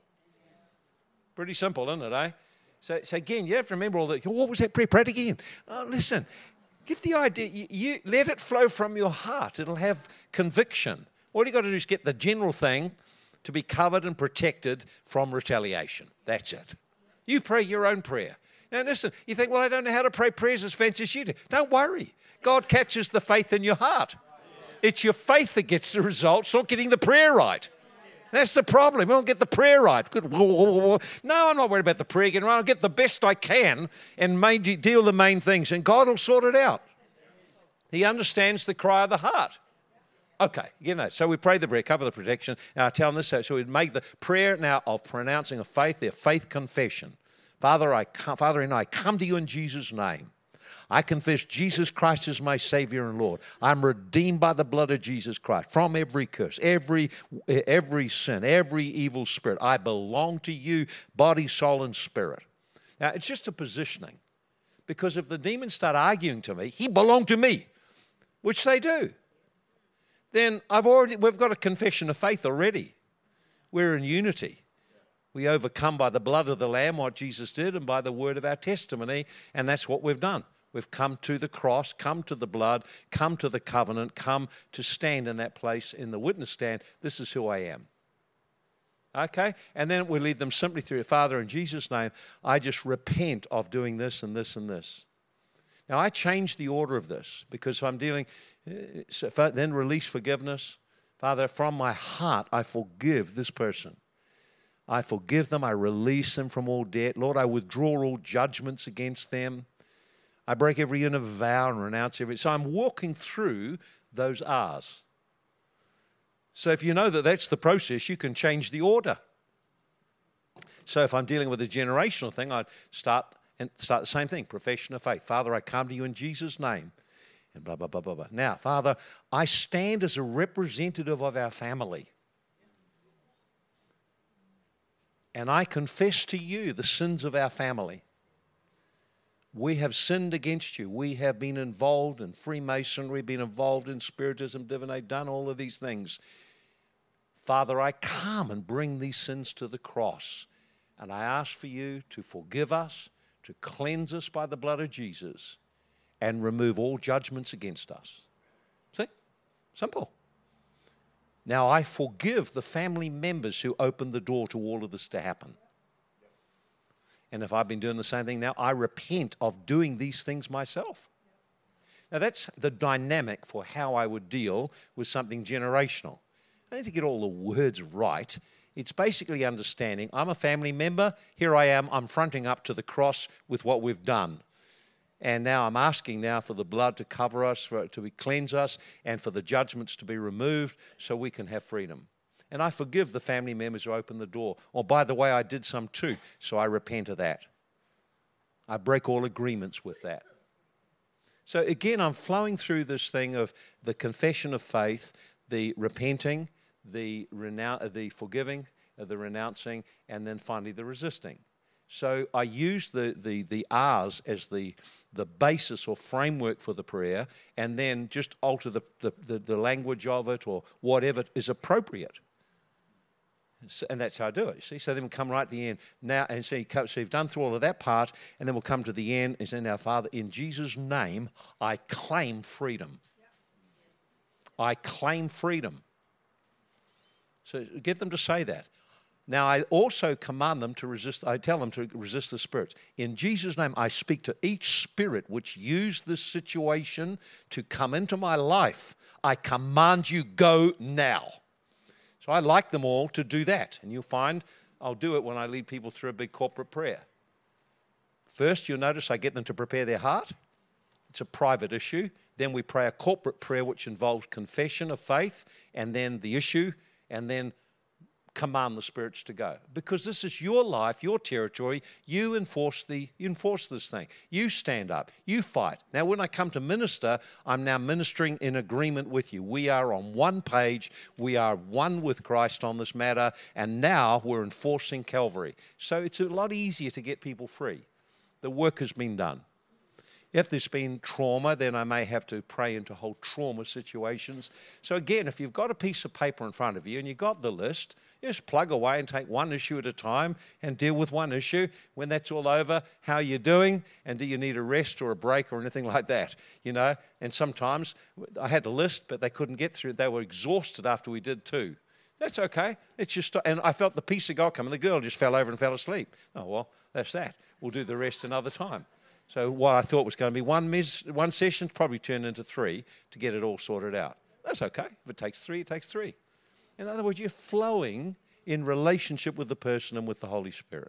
Pretty simple, isn't it, eh? So again, you have to remember all that. What was that prayer? Pray it again. Oh, listen, get the idea. You let it flow from your heart. It'll have conviction. All you got to do is get the general thing to be covered and protected from retaliation. That's it. You pray your own prayer. Now listen, you think, well, I don't know how to pray prayers as fancy as you do. Don't worry. God catches the faith in your heart. It's your faith that gets the results, not getting the prayer right. That's the problem. We don't get the prayer right. No, I'm not worried about the prayer getting right. I'll get the best I can and deal the main things, and God will sort it out. He understands the cry of the heart. Okay, so we pray the prayer, cover the protection. Now I tell them this, so we make the prayer now of pronouncing of faith, their faith confession. Father, I come to you in Jesus' name. I confess Jesus Christ is my Savior and Lord. I'm redeemed by the blood of Jesus Christ from every curse, every sin, every evil spirit. I belong to you, body, soul, and spirit. Now, it's just a positioning, because if the demons start arguing to me, he belonged to me, which they do, then we've got a confession of faith already. We're in unity. We overcome by the blood of the Lamb, what Jesus did, and by the word of our testimony, and that's what we've done. We've come to the cross, come to the blood, come to the covenant, come to stand in that place in the witness stand. This is who I am. Okay? And then we lead them simply through, Father, in Jesus' name, I just repent of doing this and this and this. Now, I change the order of this, because if I'm dealing, then release forgiveness. Father, from my heart, I forgive this person. I forgive them. I release them from all debt. Lord, I withdraw all judgments against them. I break every inner vow and renounce every. So I'm walking through those R's. So if you know that that's the process, you can change the order. So if I'm dealing with a generational thing, I'd start the same thing, profession of faith. Father, I come to you in Jesus' name. And blah, blah, blah, blah, blah. Now, Father, I stand as a representative of our family. And I confess to you the sins of our family. We have sinned against you. We have been involved in Freemasonry, been involved in Spiritism, divination, done all of these things. Father, I come and bring these sins to the cross. And I ask for you to forgive us, to cleanse us by the blood of Jesus, and remove all judgments against us. See? Simple. Now, I forgive the family members who opened the door to all of this to happen. And if I've been doing the same thing now, I repent of doing these things myself. Now, that's the dynamic for how I would deal with something generational. I need to get all the words right. It's basically understanding I'm a family member. Here I am. I'm fronting up to the cross with what we've done. And now I'm asking now for the blood to cover us, to cleanse us, and for the judgments to be removed so we can have freedom. And I forgive the family members who opened the door. Or, by the way, I did some too, so I repent of that. I break all agreements with that. So, again, I'm flowing through this thing of the confession of faith, the repenting, the forgiving, the renouncing, and then finally the resisting. So I use the R's as the basis or framework for the prayer, and then just alter the language of it or whatever is appropriate. So, and that's how I do it, you see. So then we'll come right at the end. Now, and so you've done through all of that part, and then we'll come to the end and say, now, Father, in Jesus' name, I claim freedom. I claim freedom. So get them to say that. Now, I also command them to resist, I tell them to resist the spirits. In Jesus' name, I speak to each spirit which used this situation to come into my life. I command you, go now. So I like them all to do that. And you'll find I'll do it when I lead people through a big corporate prayer. First, you'll notice I get them to prepare their heart. It's a private issue. Then we pray a corporate prayer which involves confession of faith, and then the issue, and then command the spirits to go. Because this is your life, your territory. You enforce this thing. You stand up. You fight. Now, when I come to minister, I'm now ministering in agreement with you. We are on one page. We are one with Christ on this matter. And now we're enforcing Calvary. So it's a lot easier to get people free. The work has been done. If there's been trauma, then I may have to pray into whole trauma situations. So again, if you've got a piece of paper in front of you and you've got the list, just plug away and take one issue at a time and deal with one issue. When that's all over, how are you doing? And do you need a rest or a break or anything like that? You know, and sometimes I had a list, but they couldn't get through it. They were exhausted after we did two. That's okay. It's just, and I felt the peace of God come, and the girl just fell over and fell asleep. Oh, well, that's that. We'll do the rest another time. So what I thought was going to be one session probably turned into 3 to get it all sorted out. That's okay. If it takes 3, it takes 3. In other words, you're flowing in relationship with the person and with the Holy Spirit.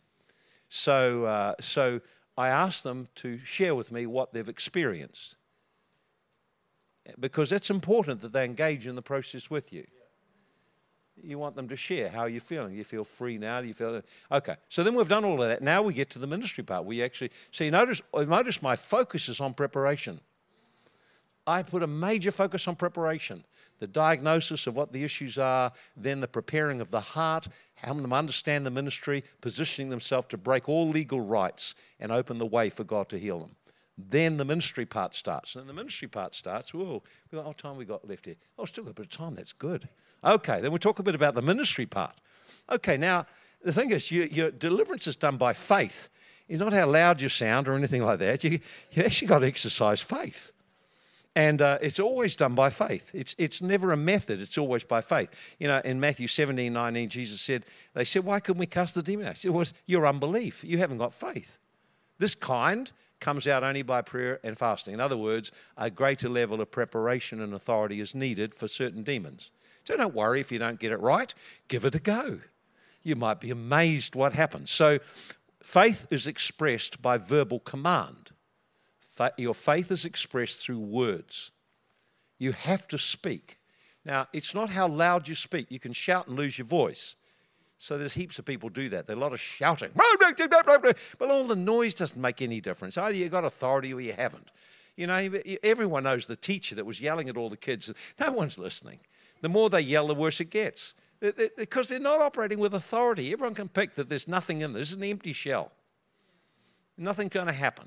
So I asked them to share with me what they've experienced, because it's important that they engage in the process with you. You want them to share. How are you feeling? Do you feel free now? Do you feel... Okay, so then we've done all of that. Now we get to the ministry part. We actually... See, notice my focus is on preparation. I put a major focus on preparation. The diagnosis of what the issues are, then the preparing of the heart, helping them understand the ministry, positioning themselves to break all legal rights and open the way for God to heal them. Then the ministry part starts. And the ministry part starts, whoa, what time we got left here? Oh, still got a bit of time. That's good. Okay, then we'll talk a bit about the ministry part. Okay, now, the thing is, your deliverance is done by faith. It's not how loud you sound or anything like that. You actually got to exercise faith. And it's always done by faith. It's never a method. It's always by faith. You know, in Matthew 17:19, Jesus said, they said, why couldn't we cast the demon out? He said, well, it's your unbelief. You haven't got faith. This kind comes out only by prayer and fasting. In other words, a greater level of preparation and authority is needed for certain demons. So don't worry if you don't get it right. Give it a go. You might be amazed what happens. So faith is expressed by verbal command. Your faith is expressed through words. You have to speak. Now, it's not how loud you speak. You can shout and lose your voice. So there's heaps of people do that. There's a lot of shouting. But all the noise doesn't make any difference. Either you've got authority or you haven't. You know, everyone knows the teacher that was yelling at all the kids. No one's listening. The more they yell, the worse it gets. Because they're not operating with authority. Everyone can pick that there's nothing in there. This is an empty shell. Nothing's going to happen.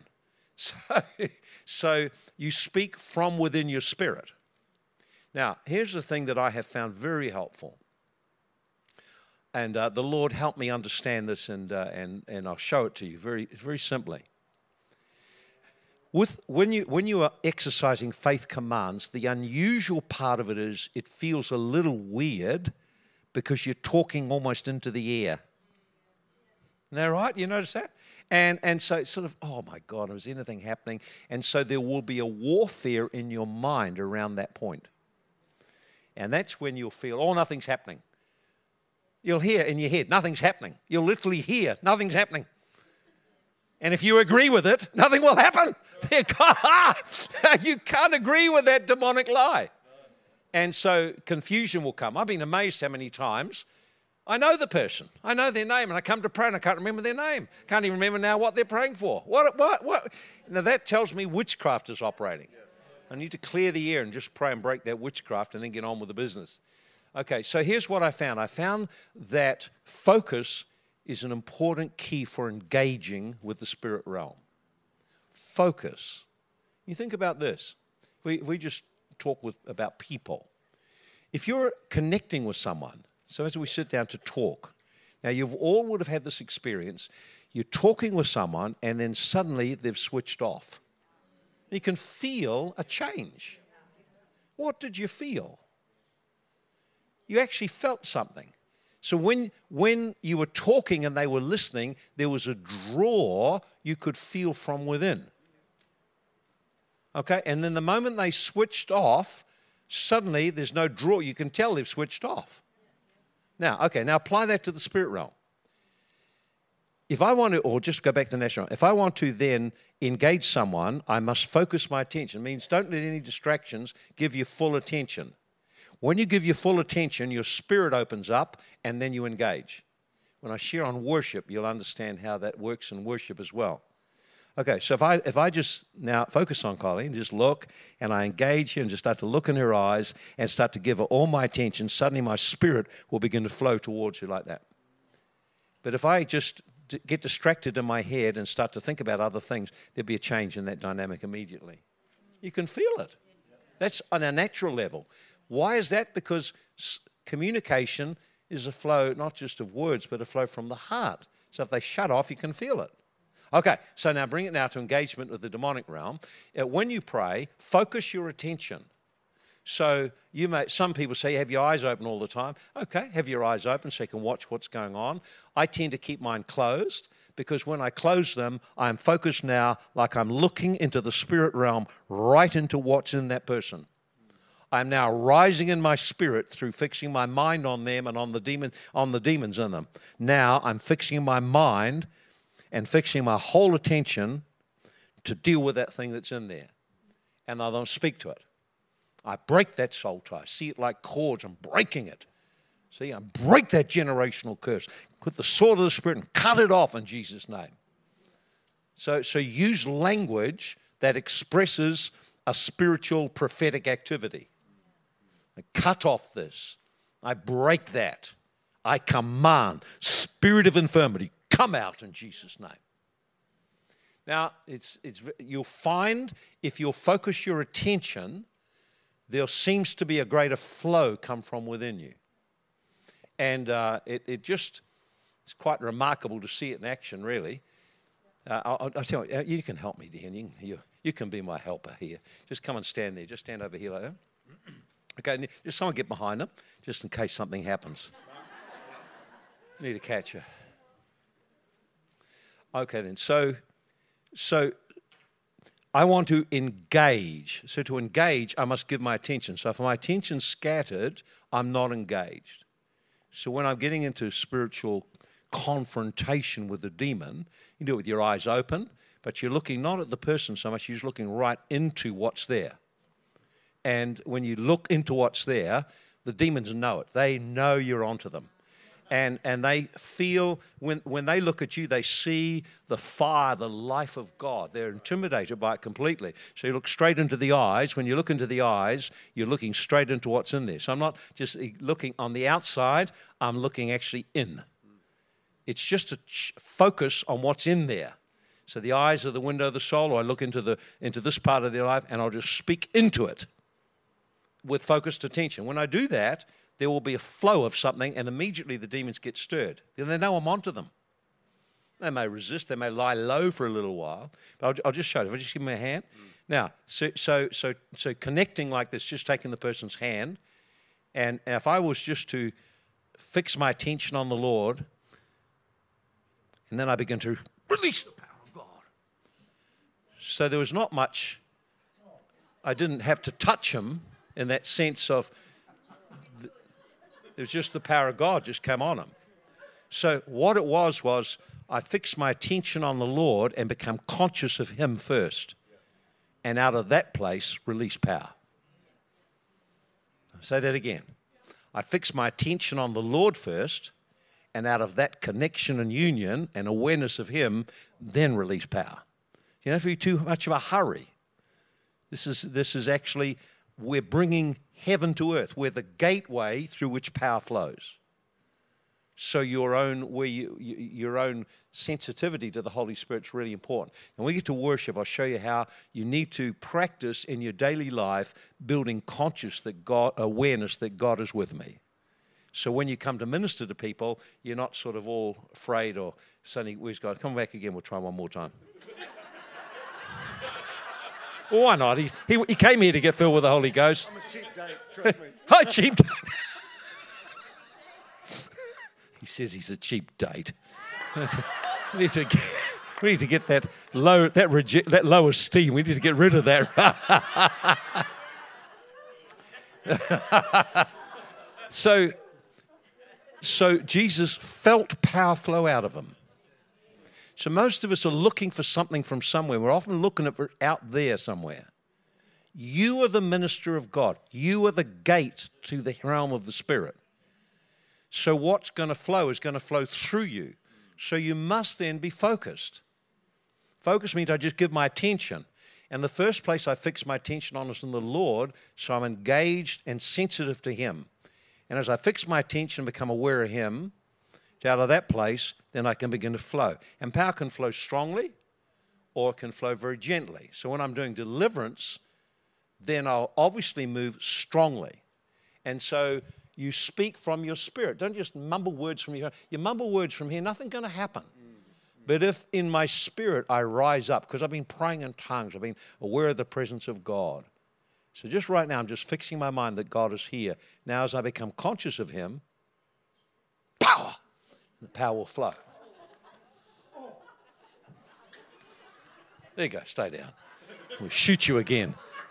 So you speak from within your spirit. Now, here's the thing that I have found very helpful. And the Lord helped me understand this, and I'll show it to you very simply. When you are exercising faith commands, the unusual part of it is it feels a little weird because you're talking almost into the air. Isn't that right? You notice that? And so it's sort of, oh my God, is anything happening? And so there will be a warfare in your mind around that point. And that's when you'll feel, oh, nothing's happening. You'll hear in your head, nothing's happening. You'll literally hear, nothing's happening. And if you agree with it, nothing will happen. You can't agree with that demonic lie. And so confusion will come. I've been amazed how many times I know the person. I know their name, and I come to pray, and I can't remember their name. Can't even remember now what they're praying for. What? Now, that tells me witchcraft is operating. I need to clear the air and just pray and break that witchcraft and then get on with the business. Okay, so here's what I found. I found that focus is an important key for engaging with the spirit realm. Focus. You think about this. We just talk about people. If you're connecting with someone, so as we sit down to talk, now you all would have had this experience. You're talking with someone and then suddenly they've switched off. You can feel a change. What did you feel? You actually felt something. So when you were talking and they were listening, there was a draw you could feel from within. Okay, and then the moment they switched off, suddenly there's no draw. You can tell they've switched off. Now apply that to the spirit realm. If I want to, or just go back to the national, if I want to then engage someone, I must focus my attention. It means don't let any distractions give you full attention. When you give your full attention, your spirit opens up and then you engage. When I share on worship, you'll understand how that works in worship as well. Okay, so if I just now focus on Colleen, just look, and I engage her and just start to look in her eyes and start to give her all my attention, suddenly my spirit will begin to flow towards her like that. But if I just get distracted in my head and start to think about other things, there'll be a change in that dynamic immediately. You can feel it. That's on a natural level. Why is that? Because communication is a flow not just of words, but a flow from the heart. So if they shut off, you can feel it. Okay, so now bring it now to engagement with the demonic realm. When you pray, focus your attention. So some people say, have your eyes open all the time. Okay, have your eyes open so you can watch what's going on. I tend to keep mine closed because when I close them, I'm focused now like I'm looking into the spirit realm, right into what's in that person. I'm now rising in my spirit through fixing my mind on them and on the demons in them. Now I'm fixing my mind and fixing my whole attention to deal with that thing that's in there. And I don't speak to it. I break that soul tie. See it like cords. I'm breaking it. See, I break that generational curse with the sword of the Spirit and cut it off in Jesus' name. So use language that expresses a spiritual prophetic activity. I cut off this. I break that. I command spirit of infirmity, come out in Jesus' name. Now, you'll find if you'll focus your attention, there seems to be a greater flow come from within you. And it's quite remarkable to see it in action, really. I'll tell you, you can help me, Dan. You can be my helper here. Just come and stand there. Just stand over here like that. Okay, just someone get behind them, just in case something happens. Need to catch her. Okay then, so I want to engage. So to engage, I must give my attention. So if my attention's scattered, I'm not engaged. So when I'm getting into spiritual confrontation with the demon, you do it with your eyes open, but you're looking not at the person so much, you're just looking right into what's there. And when you look into what's there, the demons know it. They know you're onto them. And they feel, when they look at you, they see the fire, the life of God. They're intimidated by it completely. So you look straight into the eyes. When you look into the eyes, you're looking straight into what's in there. So I'm not just looking on the outside, I'm looking actually in. It's just a focus on what's in there. So the eyes are the window of the soul, or I look into this part of their life, and I'll just speak into it with focused attention. When I do that, there will be a flow of something, and immediately the demons get stirred. Then they know I'm onto them. They may resist, they may lie low for a little while, but I'll just show you. If I just give them a hand. Now, so connecting like this, just taking the person's hand, and if I was just to fix my attention on the Lord, and then I begin to release the power of God. So there was not much, I didn't have to touch him in that sense of, it was just the power of God just came on him. So what it was I fixed my attention on the Lord and become conscious of him first. And out of that place, release power. I'll say that again. I fixed my attention on the Lord first, and out of that connection and union and awareness of him, then release power. You don't have to be too much of a hurry. This is actually, we're bringing heaven to earth. We're the gateway through which power flows. So your own sensitivity to the Holy Spirit is really important. And when we get to worship, I'll show you how you need to practice in your daily life building awareness that God is with me. So when you come to minister to people, you're not sort of all afraid or suddenly, where's God? Come back again, we'll try one more time. Well, why not? He came here to get filled with the Holy Ghost.
I'm a cheap date, trust me.
Hi, cheap date. says he's a cheap date. we need to get that low esteem. We need to get rid of that. So Jesus felt power flow out of him. So most of us are looking for something from somewhere. We're often looking for it out there somewhere. You are the minister of God. You are the gate to the realm of the Spirit. So what's going to flow is going to flow through you. So you must then be focused. Focus means I just give my attention. And the first place I fix my attention on is in the Lord, so I'm engaged and sensitive to Him. And as I fix my attention and become aware of Him, out of that place, then I can begin to flow. And power can flow strongly or it can flow very gently. So when I'm doing deliverance, then I'll obviously move strongly. And so you speak from your spirit. Don't just mumble words from your heart. You mumble words from here, nothing's going to happen. But if in my spirit I rise up, because I've been praying in tongues, I've been aware of the presence of God. So just right now, I'm just fixing my mind that God is here. Now as I become conscious of Him, power, the power will flow. There you go, stay down. We'll shoot you again.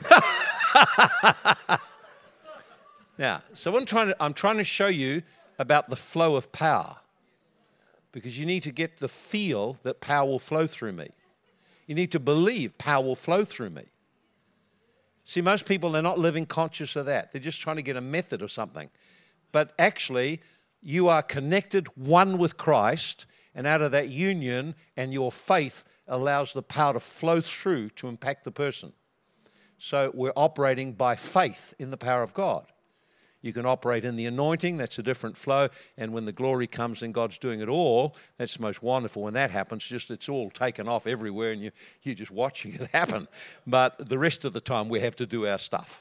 Now, so I'm trying to show you about the flow of power, because you need to get the feel that power will flow through me. You need to believe power will flow through me. See, most people, they're not living conscious of that. They're just trying to get a method or something. But actually, you are connected one with Christ, and out of that union and your faith allows the power to flow through to impact the person. So we're operating by faith in the power of God. You can operate in the anointing, that's a different flow, and when the glory comes and God's doing it all, that's the most wonderful. When that happens, just it's all taken off everywhere and you're just watching it happen. But the rest of the time, we have to do our stuff.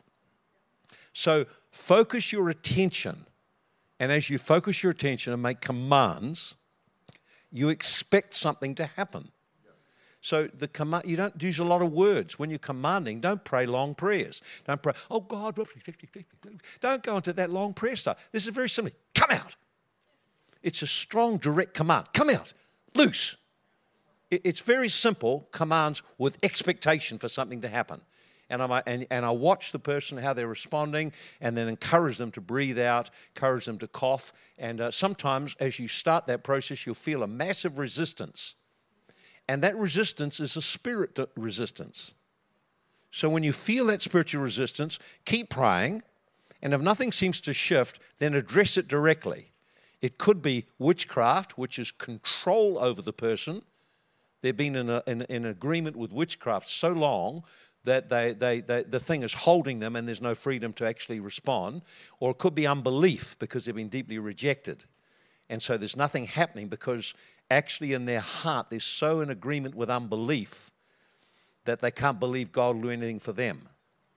So focus your attention, and as you focus your attention and make commands, you expect something to happen. So the command, you don't use a lot of words. When you're commanding, don't pray long prayers. Don't pray, oh God, don't go into that long prayer stuff. This is very simple. Come out. It's a strong, direct command. Come out. Loose. It's very simple commands with expectation for something to happen. And I watch the person, how they're responding, and then encourage them to breathe out, encourage them to cough. And sometimes as you start that process, you'll feel a massive resistance. And that resistance is a spirit resistance. So when you feel that spiritual resistance, keep praying. And if nothing seems to shift, then address it directly. It could be witchcraft, which is control over the person. They've been in agreement with witchcraft so long that the thing is holding them and there's no freedom to actually respond. Or it could be unbelief because they've been deeply rejected. And so there's nothing happening because actually in their heart they're so in agreement with unbelief that they can't believe God will do anything for them.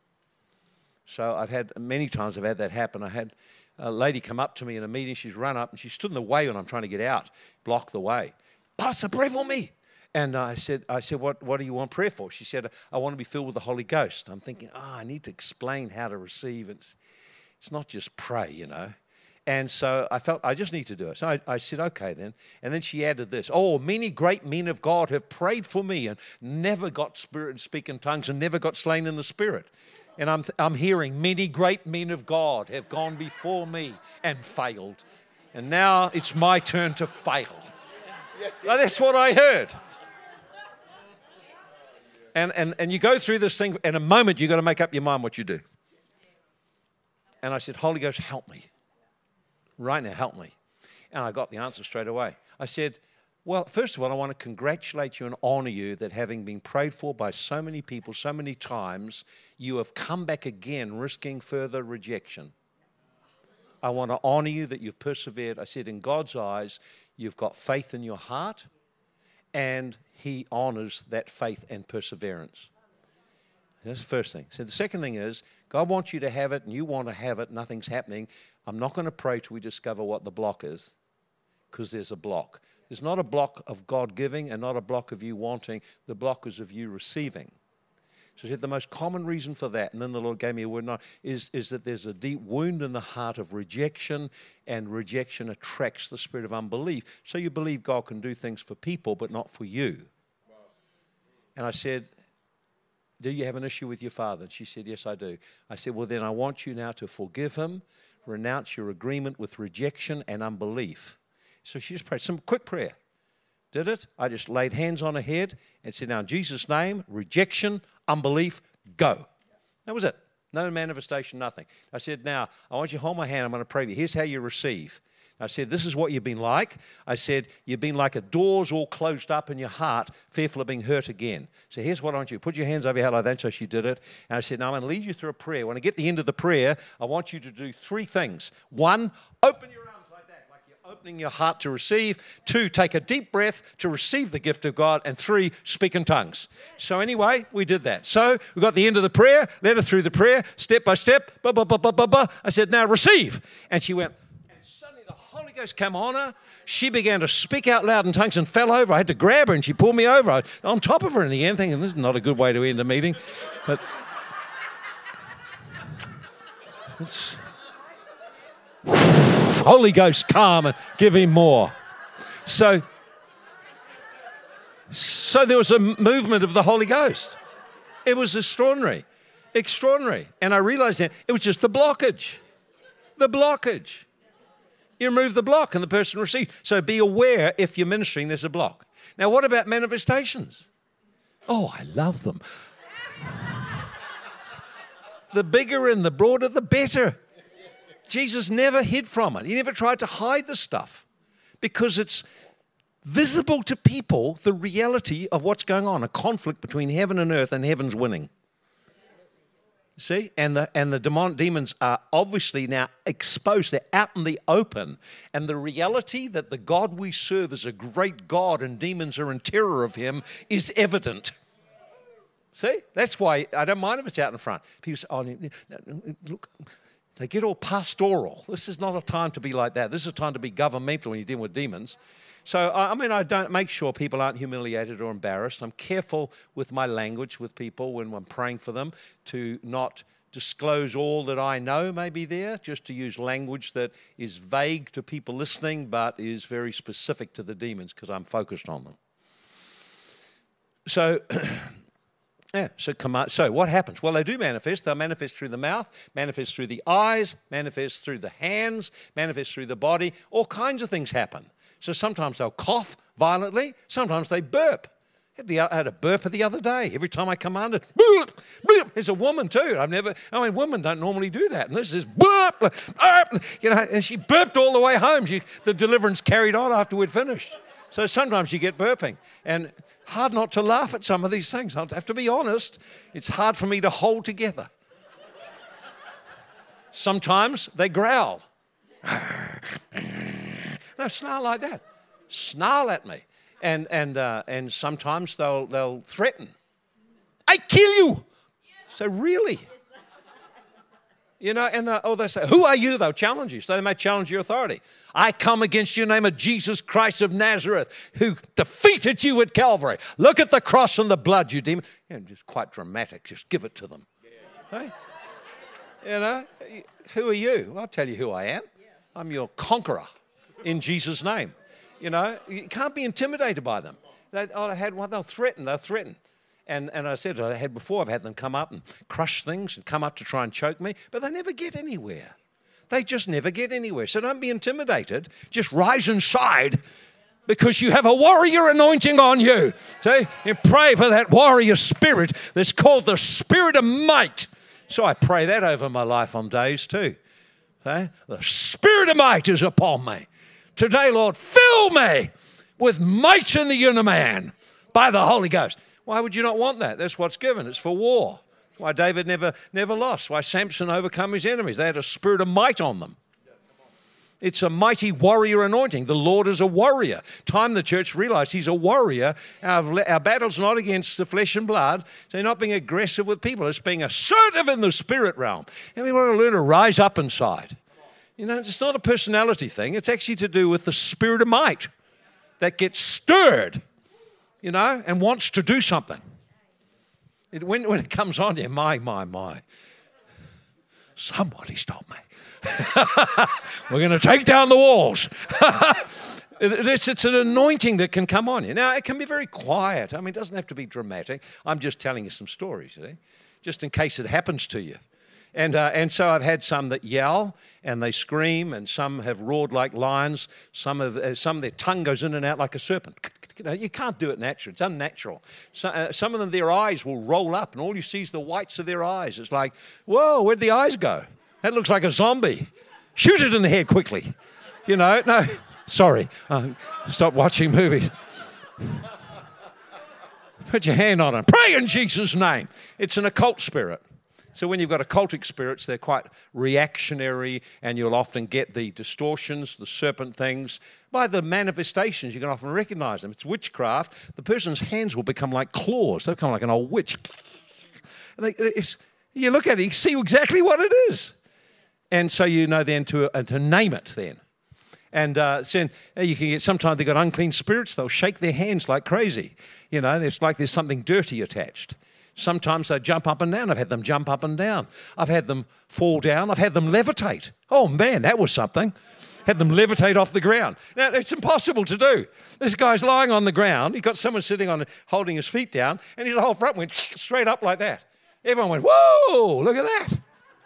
So many times I've had that happen. I had a lady come up to me in a meeting. She's run up and she stood in the way when I'm trying to get out, block the way. Pastor, pray for me. And I said, what do you want prayer for? She said, I want to be filled with the Holy Ghost. I'm thinking, I need to explain how to receive it. It's not just pray, you know. And so I felt I just need to do it. So I said, okay then. And then she added this, many great men of God have prayed for me and never got spirit and speak in tongues and never got slain in the spirit. And I'm hearing many great men of God have gone before me and failed. And now it's my turn to fail. Now, that's what I heard. And you go through this thing, in a moment you've got to make up your mind what you do. And I said, Holy Ghost, help me. Right now, help me. And I got the answer straight away. I said, well, first of all, I want to congratulate you and honor you that having been prayed for by so many people so many times, you have come back again risking further rejection. I want to honor you that you've persevered. I said, in God's eyes, you've got faith in your heart, and He honors that faith and perseverance. That's the first thing. So the second thing is, God wants you to have it, and you want to have it, nothing's happening. I'm not going to pray till we discover what the block is, because there's a block. There's not a block of God giving and not a block of you wanting. The block is of you receiving. So she said the most common reason for that, and then the Lord gave me a word, is that there's a deep wound in the heart of rejection, and rejection attracts the spirit of unbelief. So you believe God can do things for people, but not for you. And I said, do you have an issue with your father? And she said, yes, I do. I said, well, then I want you now to forgive him, renounce your agreement with rejection and unbelief. So she just prayed some quick prayer. Did it? I just laid hands on her head and said, now in Jesus' name, rejection, unbelief, go. That was it. No manifestation, nothing. I said, now, I want you to hold my hand. I'm going to pray for you. Here's how you receive. I said, this is what you've been like. I said, you've been like a door's all closed up in your heart, fearful of being hurt again. So here's what I want you to put your hands over your head like that. So she did it. And I said, now I'm going to lead you through a prayer. When I get to the end of the prayer, I want you to do three things. One, open your arms like that, like you're opening your heart to receive. Two, take a deep breath to receive the gift of God. And three, speak in tongues. So anyway, we did that. So we got the end of the prayer, led her through the prayer, step by step. I said, now receive. And she went, Holy Ghost came on her. She began to speak out loud in tongues and fell over. I had to grab her and she pulled me over. I on top of her in the end, thinking this is not a good way to end a meeting. But it's Holy Ghost, come and give him more. So there was a movement of the Holy Ghost. It was extraordinary. And I realized that it was just the blockage. You remove the block and the person receives. So be aware if you're ministering, there's a block. Now, what about manifestations? Oh, I love them. The bigger and the broader, the better. Jesus never hid from it. He never tried to hide the stuff because it's visible to people, the reality of what's going on, a conflict between heaven and earth, and heaven's winning. See, and the demons are obviously now exposed. They're out in the open. And the reality that the God we serve is a great God and demons are in terror of him is evident. See, that's why I don't mind if it's out in front. People say, oh, look, they get all pastoral. This is not a time to be like that. This is a time to be governmental when you're dealing with demons. So, I don't make sure people aren't humiliated or embarrassed. I'm careful with my language with people when I'm praying for them to not disclose all that I know may be there, just to use language that is vague to people listening but is very specific to the demons because I'm focused on them. So, so what happens? Well, they do manifest. They'll manifest through the mouth, manifest through the eyes, manifest through the hands, manifest through the body. All kinds of things happen. So sometimes they'll cough violently. Sometimes they burp. I had a burper the other day. Every time I come under, burp, burp. There's a woman too. Women don't normally do that. And this is burp, burp, and she burped all the way home. The deliverance carried on after we'd finished. So sometimes you get burping. And hard not to laugh at some of these things. I have to be honest. It's hard for me to hold together. Sometimes they growl. They'll snarl like that. Snarl at me. And sometimes they'll threaten. I kill you. So really? They say, who are you? They'll challenge you. So they may challenge your authority. I come against you in the name of Jesus Christ of Nazareth, who defeated you at Calvary. Look at the cross and the blood, you demon. Just quite dramatic. Just give it to them. Yeah. Hey? Who are you? I'll tell you who I am. I'm your conqueror. In Jesus' name. You can't be intimidated by them. They'll threaten. And I said, I've had them come up and crush things and come up to try and choke me, but they never get anywhere. They just never get anywhere. So don't be intimidated. Just rise inside because you have a warrior anointing on you. See? You pray for that warrior spirit that's called the spirit of might. So I pray that over my life on days too. Okay? The spirit of might is upon me. Today, Lord, fill me with might in the inner man by the Holy Ghost. Why would you not want that? That's what's given. It's for war. That's why David never lost. Why Samson overcome his enemies. They had a spirit of might on them. It's a mighty warrior anointing. The Lord is a warrior. Time the church realized he's a warrior. Our battle's not against the flesh and blood. So not being aggressive with people. It's being assertive in the spirit realm. And we want to learn to rise up inside. It's not a personality thing. It's actually to do with the spirit of might that gets stirred, and wants to do something. When it comes on you, my. Somebody stop me. We're going to take down the walls. It's an anointing that can come on you. Now, it can be very quiet. I mean, it doesn't have to be dramatic. I'm just telling you some stories, just in case it happens to you. And so I've had some that yell and they scream, and some have roared like lions. Some their tongue goes in and out like a serpent. You can't do it naturally. It's unnatural. Some of them, their eyes will roll up, and all you see is the whites of their eyes. It's like, whoa, where'd the eyes go? That looks like a zombie. Shoot it in the head quickly. No, sorry. Stop watching movies. Put your hand on it. Pray in Jesus' name. It's an occult spirit. So when you've got occultic spirits, they're quite reactionary, and you'll often get the distortions, the serpent things. By the manifestations, you can often recognize them. It's witchcraft. The person's hands will become like claws. They'll become like an old witch. And you look at it, you see exactly what it is. And so you know then to name it then. And so you can get, sometimes they've got unclean spirits. They'll shake their hands like crazy. It's like there's something dirty attached. Sometimes they jump up and down. I've had them jump up and down. I've had them fall down. I've had them levitate. Oh, man, that was something. Had them levitate off the ground. Now, it's impossible to do. This guy's lying on the ground. He's got someone sitting on it, holding his feet down, and his whole front went straight up like that. Everyone went, whoa, look at that.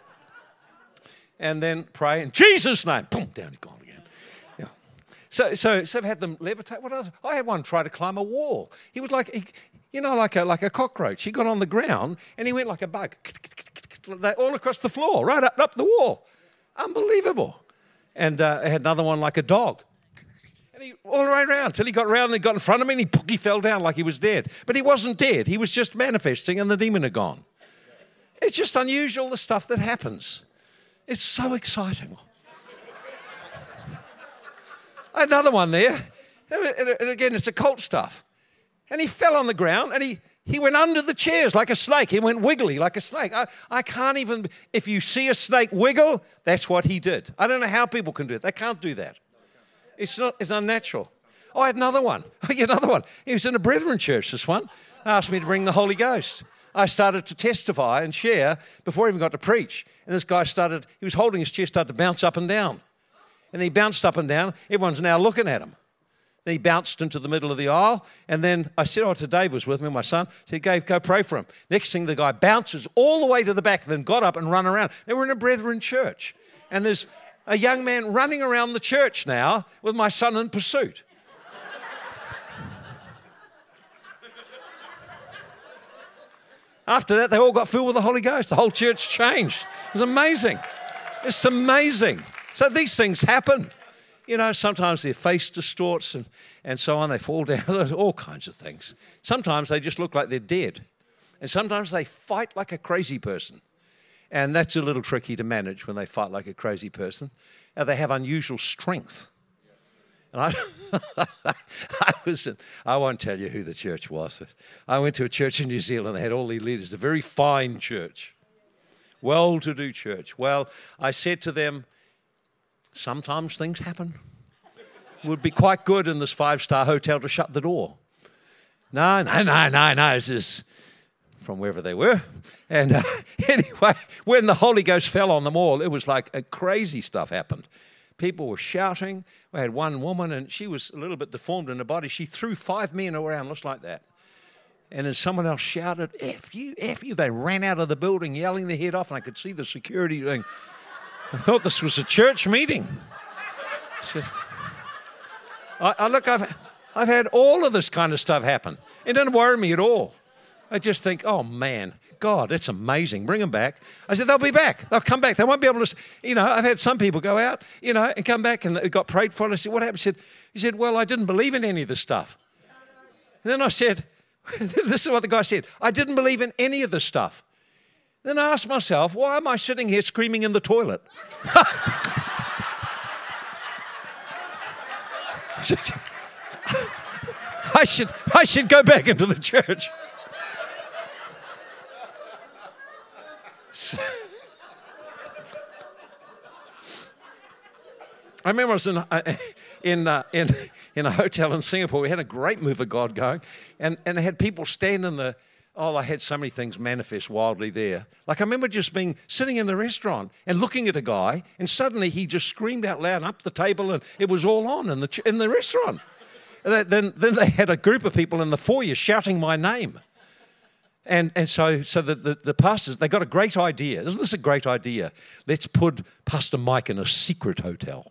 And then pray in Jesus' name. Boom, down he's gone again. Yeah. So I've had them levitate. What else? I had one try to climb a wall. He was like a cockroach. He got on the ground and he went like a bug, all across the floor, right up the wall. Unbelievable. And I had another one like a dog. And he all the way around till he got round and he got in front of me and he fell down like he was dead. But he wasn't dead. He was just manifesting and the demon had gone. It's just unusual, the stuff that happens. It's so exciting. I had another one there. And again, it's occult stuff. And he fell on the ground and he went under the chairs like a snake. He went wiggly like a snake. I can't even, if you see a snake wiggle, that's what he did. I don't know how people can do it. They can't do that. It's unnatural. Oh, I had another one. He was in a Brethren church, this one. They asked me to bring the Holy Ghost. I started to testify and share before I even got to preach. And this guy he was holding his chair, started to bounce up and down. And he bounced up and down. Everyone's now looking at him. Then he bounced into the middle of the aisle. And then I said, to Dave was with me, my son. I said, Dave, go pray for him. Next thing, the guy bounces all the way to the back, then got up and run around. They were in a Brethren church. And there's a young man running around the church now with my son in pursuit. After that, they all got filled with the Holy Ghost. The whole church changed. It was amazing. It's amazing. So these things happen. Sometimes their face distorts and so on. They fall down, all kinds of things. Sometimes they just look like they're dead. And sometimes they fight like a crazy person. And that's a little tricky to manage when they fight like a crazy person. They have unusual strength. And I won't tell you who the church was. I went to a church in New Zealand. They had all the leaders, a very fine church, well-to-do church. Well, I said to them, sometimes things happen. It would be quite good in this 5-star hotel to shut the door. No. This is from wherever they were. And anyway, when the Holy Ghost fell on them all, it was like crazy stuff happened. People were shouting. We had one woman, and she was a little bit deformed in her body. She threw 5 men around just like that. And then someone else shouted, F you, F you. They ran out of the building yelling their head off, and I could see the security doing. I thought this was a church meeting. I've had all of this kind of stuff happen. It doesn't worry me at all. I just think, oh, man, God, that's amazing. Bring them back. I said, they'll be back. They'll come back. They won't be able to, I've had some people go out, and come back and got prayed for. And I said, what happened? He said, well, I didn't believe in any of this stuff. And then I said, this is what the guy said. I didn't believe in any of this stuff. Then I asked myself, why am I sitting here screaming in the toilet? I should go back into the church. I remember I was in a hotel in Singapore. We had a great move of God going, and they had people stand in the Oh, I had so many things manifest wildly there. Like I remember just sitting in the restaurant and looking at a guy, and suddenly he just screamed out loud up the table, and it was all on in the restaurant. And then they had a group of people in the foyer shouting my name. And so the pastors, they got a great idea. Isn't this a great idea? Let's put Pastor Mike in a secret hotel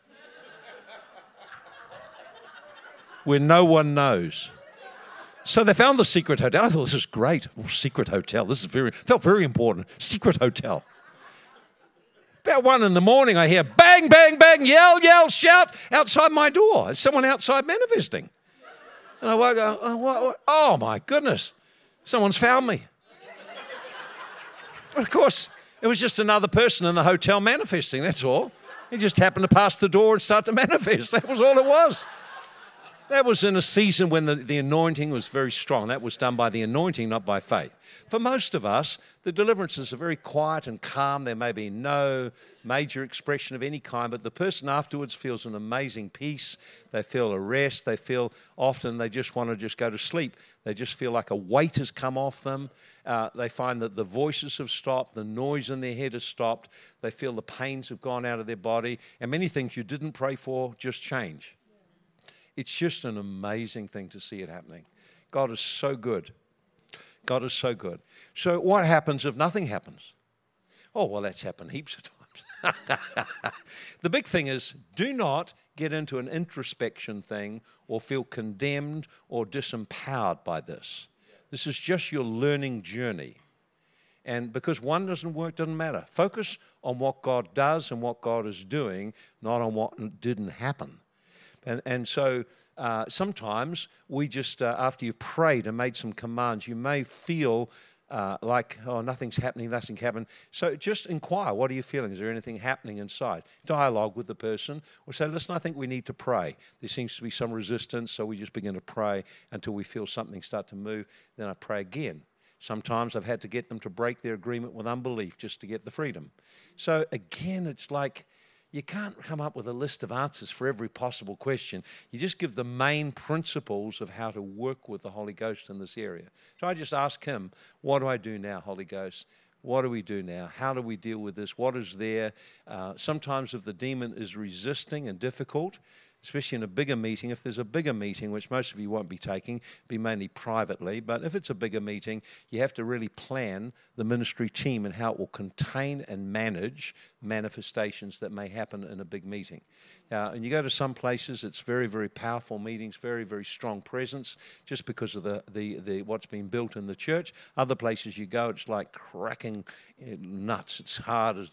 where no one knows. So they found the secret hotel. I thought, this is great. Oh, secret hotel. This felt very important. Secret hotel. About 1 a.m, I hear bang, bang, bang, yell, yell, shout outside my door. There's someone outside manifesting. And I woke up, oh my goodness, someone's found me. Of course, it was just another person in the hotel manifesting, that's all. He just happened to pass the door and start to manifest. That was all it was. That was in a season when the anointing was very strong. That was done by the anointing, not by faith. For most of us, the deliverances are very quiet and calm. There may be no major expression of any kind, but the person afterwards feels an amazing peace. They feel a rest. They feel often they just want to just go to sleep. They just feel like a weight has come off them. They find that the voices have stopped. The noise in their head has stopped. They feel the pains have gone out of their body. And many things you didn't pray for just change. It's just an amazing thing to see it happening. God is so good. God is so good. So what happens if nothing happens? Oh, well, that's happened heaps of times. The big thing is, do not get into an introspection thing or feel condemned or disempowered by this. This is just your learning journey. And because one doesn't work, doesn't matter. Focus on what God does and what God is doing, not on what didn't happen. And so sometimes we just, after you've prayed and made some commands, you may feel like, oh, nothing's happening, nothing happened. So just inquire, what are you feeling? Is there anything happening inside? Dialogue with the person or say, listen, I think we need to pray. There seems to be some resistance, so we just begin to pray until we feel something start to move. Then I pray again. Sometimes I've had to get them to break their agreement with unbelief just to get the freedom. So again, it's like, you can't come up with a list of answers for every possible question. You just give the main principles of how to work with the Holy Ghost in this area. So I just ask him, what do I do now, Holy Ghost? What do we do now? How do we deal with this? What is there? Sometimes if the demon is resisting and difficult, especially in a bigger meeting, if there's a bigger meeting, which most of you won't be taking, be mainly privately, but if it's a bigger meeting, you have to really plan the ministry team and how it will contain and manage manifestations that may happen in a big meeting. And you go to some places, it's very, very powerful meetings, very, very strong presence, just because of the what's been built in the church. Other places you go, it's like cracking nuts. It's hard,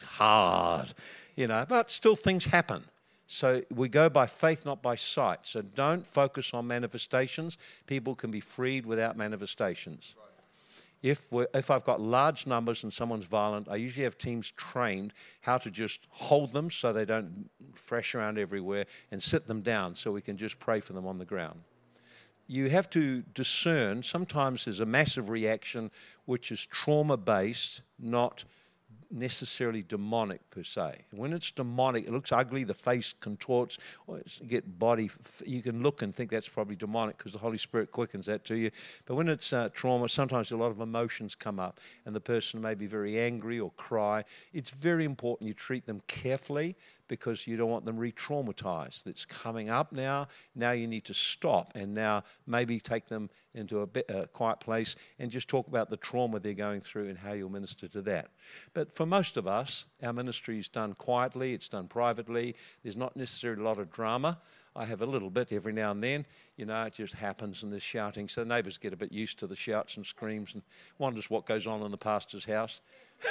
but still things happen. So we go by faith, not by sight. So don't focus on manifestations. People can be freed without manifestations. Right. If I've got large numbers and someone's violent, I usually have teams trained how to just hold them so they don't thrash around everywhere and sit them down so we can just pray for them on the ground. You have to discern. Sometimes there's a massive reaction which is trauma-based, not necessarily demonic per se. When it's demonic, it looks ugly, the face contorts, or you can look and think that's probably demonic because the Holy Spirit quickens that to you. But when it's trauma, sometimes a lot of emotions come up and the person may be very angry or cry. It's very important you treat them carefully because you don't want them re-traumatized. It's coming up now. Now you need to stop and now maybe take them into a quiet place and just talk about the trauma they're going through and how you'll minister to that. But for most of us, our ministry is done quietly. It's done privately. There's not necessarily a lot of drama. I have a little bit every now and then. It just happens and there's shouting. So the neighbours get a bit used to the shouts and screams and wonders what goes on in the pastor's house.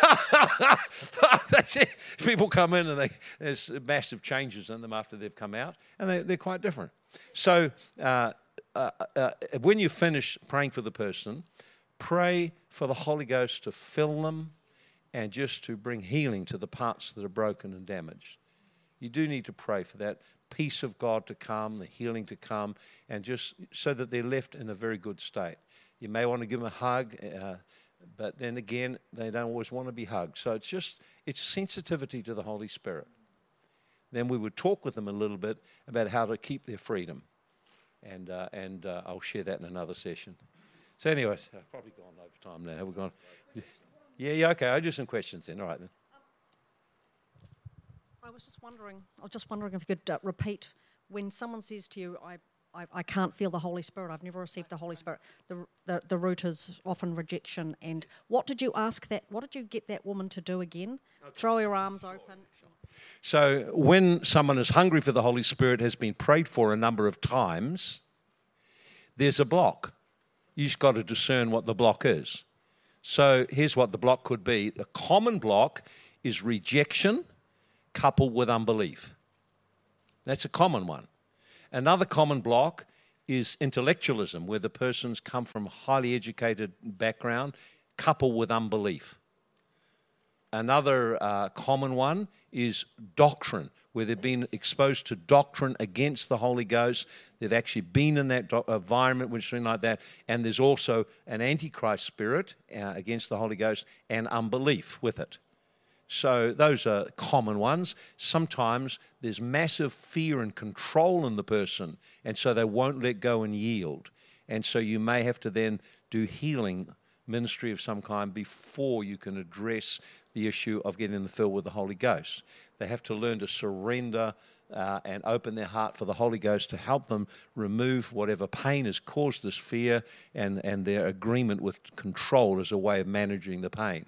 People come in and there's massive changes in them after they've come out, and they're quite different. So when you finish praying for the person, pray for the Holy Ghost to fill them and just to bring healing to the parts that are broken and damaged. You do need to pray for that peace of God to come, the healing to come, and just so that they're left in a very good state. You may want to give them a hug, but then again, they don't always want to be hugged. So it's sensitivity to the Holy Spirit. Then we would talk with them a little bit about how to keep their freedom. And I'll share that in another session. So anyways, I've probably gone over time now. Have we gone? Yeah, okay. I'll do some questions then. All right then.
I was just wondering if you could repeat when someone says to you, I can't feel the Holy Spirit, I've never received the Holy Spirit, the root is often rejection. And what did you get that woman to do again? Okay. Throw her arms open.
So when someone is hungry for the Holy Spirit, has been prayed for a number of times, there's a block. You've just got to discern what the block is. So here's what the block could be. The common block is rejection coupled with unbelief. That's a common one. Another common block is intellectualism, where the person's come from a highly educated background coupled with unbelief. Another common one is doctrine, where they've been exposed to doctrine against the Holy Ghost. They've actually been in that environment, which is something like that. And there's also an antichrist spirit against the Holy Ghost and unbelief with it. So those are common ones. Sometimes there's massive fear and control in the person, and so they won't let go and yield. And so you may have to then do healing ministry of some kind before you can address the issue of getting them filled with the Holy Ghost. They have to learn to surrender and open their heart for the Holy Ghost to help them remove whatever pain has caused this fear and their agreement with control as a way of managing the pain.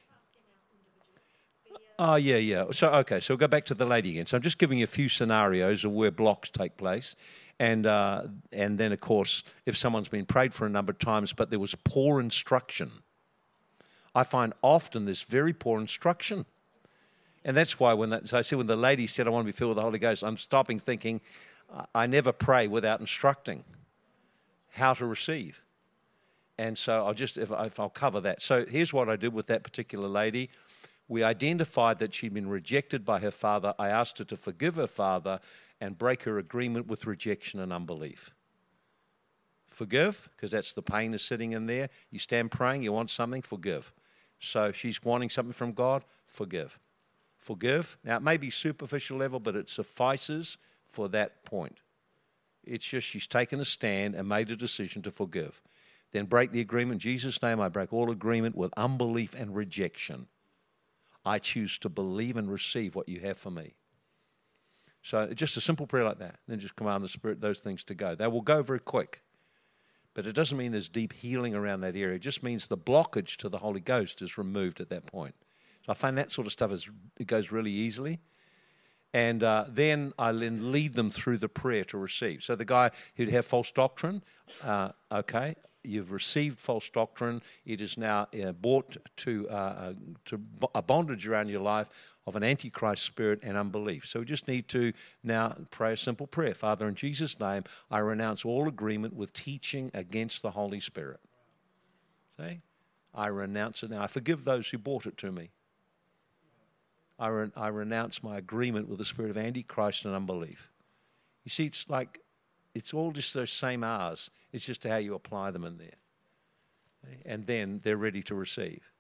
Oh, yeah. So we'll go back to the lady again. So I'm just giving you a few scenarios of where blocks take place. And then, of course, if someone's been prayed for a number of times, but there was poor instruction, I find often there's very poor instruction. And that's why when the lady said, I want to be filled with the Holy Ghost, I'm stopping thinking, I never pray without instructing how to receive. And so I'll cover that. So here's what I did with that particular lady. We identified that she'd been rejected by her father. I asked her to forgive her father and break her agreement with rejection and unbelief. Forgive, because that's the pain is sitting in there. You stand praying, you want something, forgive. So she's wanting something from God, forgive. Forgive. Now, it may be superficial level, but it suffices for that point. It's just she's taken a stand and made a decision to forgive. Then break the agreement. In Jesus' name, I break all agreement with unbelief and rejection. I choose to believe and receive what you have for me. So just a simple prayer like that. Then just command the Spirit those things to go. They will go very quick. But it doesn't mean there's deep healing around that area. It just means the blockage to the Holy Ghost is removed at that point. So I find that sort of stuff it goes really easily. And then I lead them through the prayer to receive. So the guy who'd have false doctrine, okay, you've received false doctrine. It is now brought to a bondage around your life of an antichrist spirit and unbelief. So we just need to now pray a simple prayer. Father, in Jesus' name, I renounce all agreement with teaching against the Holy Spirit. See? I renounce it now. I forgive those who brought it to me. I renounce my agreement with the spirit of antichrist and unbelief. You see, it's all just those same R's. It's just how you apply them in there. Okay? And then they're ready to receive.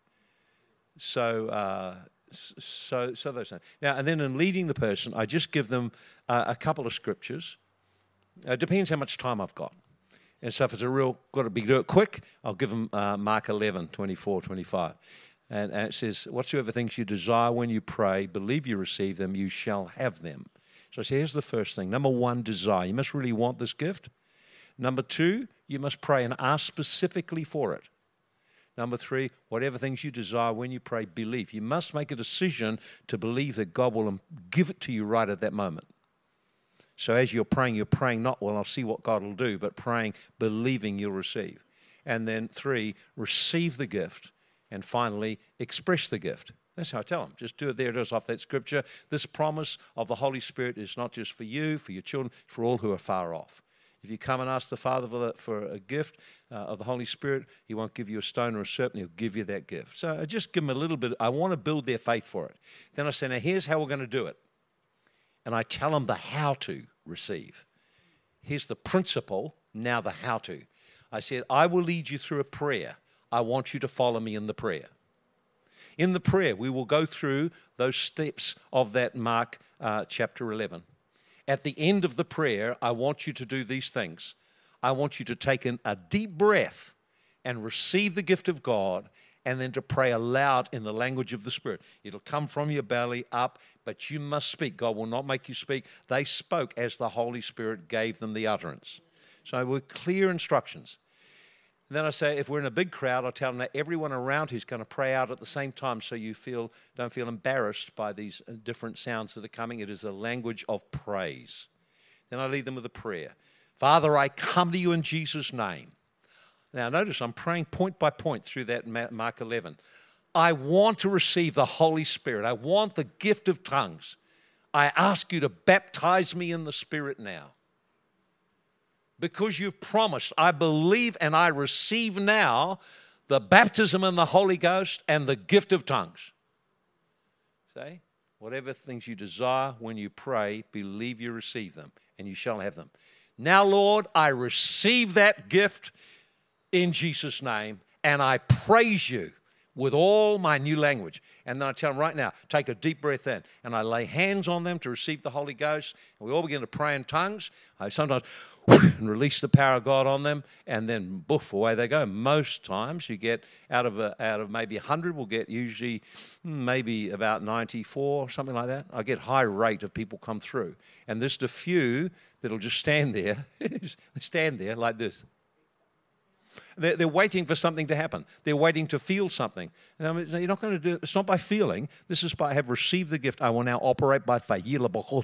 So those things. Now, and then in leading the person, I just give them a couple of scriptures. It depends how much time I've got. And so if it's do it quick, I'll give them Mark 11, 24, 25. And it says, whatsoever things you desire when you pray, believe you receive them, you shall have them. So I say, here's the first thing. Number one, desire. You must really want this gift. Number two, you must pray and ask specifically for it. Number three, whatever things you desire when you pray, believe. You must make a decision to believe that God will give it to you right at that moment. So as you're praying not, well, I'll see what God will do, but praying, believing you'll receive. And then three, receive the gift. And finally, express the gift. That's how I tell them. Just do it there. It is off that scripture. This promise of the Holy Spirit is not just for you, for your children, for all who are far off. If you come and ask the Father for a gift of the Holy Spirit, He won't give you a stone or a serpent. He'll give you that gift. So I just give them a little bit. I want to build their faith for it. Then I say, now here's how we're going to do it. And I tell them the how to receive. Here's the principle, now the how to. I said, I will lead you through a prayer. I want you to follow me in the prayer. In the prayer, we will go through those steps of that Mark chapter 11. At the end of the prayer, I want you to do these things. I want you to take in a deep breath and receive the gift of God, and then to pray aloud in the language of the Spirit. It'll come from your belly up, but you must speak. God will not make you speak. They spoke as the Holy Spirit gave them the utterance. So we're clear instructions. And then I say, if we're in a big crowd, I tell them that everyone around who's going to pray out at the same time, so you don't feel embarrassed by these different sounds that are coming. It is a language of praise. Then I lead them with a prayer. Father, I come to you in Jesus' name. Now notice I'm praying point by point through that Mark 11. I want to receive the Holy Spirit. I want the gift of tongues. I ask you to baptize me in the Spirit now. Because you've promised, I believe and I receive now the baptism in the Holy Ghost and the gift of tongues. Say, whatever things you desire when you pray, believe you receive them, and you shall have them. Now, Lord, I receive that gift in Jesus' name, and I praise you with all my new language. And then I tell them right now, take a deep breath in, and I lay hands on them to receive the Holy Ghost, and we all begin to pray in tongues. I sometimes and release the power of God on them, and then boof, away they go. Most times you get out of maybe 100, we'll get usually maybe about 94, something like that. I get high rate of people come through. And there's a few that'll just stand there, stand there like this. They're waiting for something to happen. They're waiting to feel something. And I mean, you're not going to do it. It's not by feeling. This is by I have received the gift. I will now operate by faith. I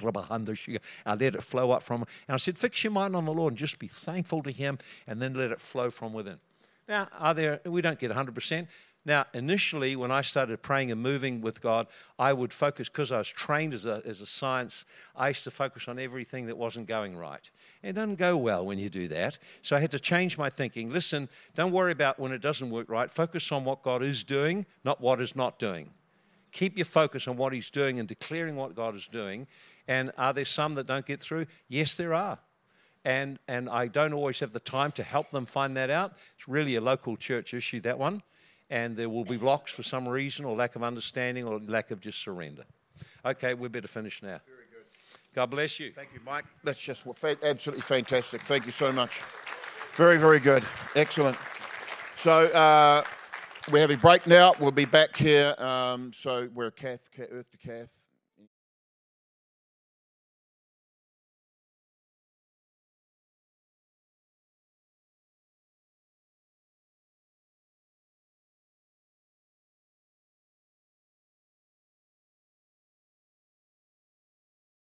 let it flow up from. And I said, fix your mind on the Lord and just be thankful to Him, and then let it flow from within. Now, we don't get 100%. Now, initially, when I started praying and moving with God, I would focus, because I was trained as a science, I used to focus on everything that wasn't going right. It doesn't go well when you do that. So I had to change my thinking. Listen, don't worry about when it doesn't work right. Focus on what God is doing, not what is not doing. Keep your focus on what He's doing and declaring what God is doing. And are there some that don't get through? Yes, there are. And I don't always have the time to help them find that out. It's really a local church issue, that one. And there will be blocks for some reason, or lack of understanding, or lack of just surrender. Okay, we better finish now.
Very good.
God bless you.
Thank you, Mike. That's just absolutely fantastic. Thank you so much. Very, very good. Excellent. So we're having a break now. We'll be back here. So we're Earth to Kath.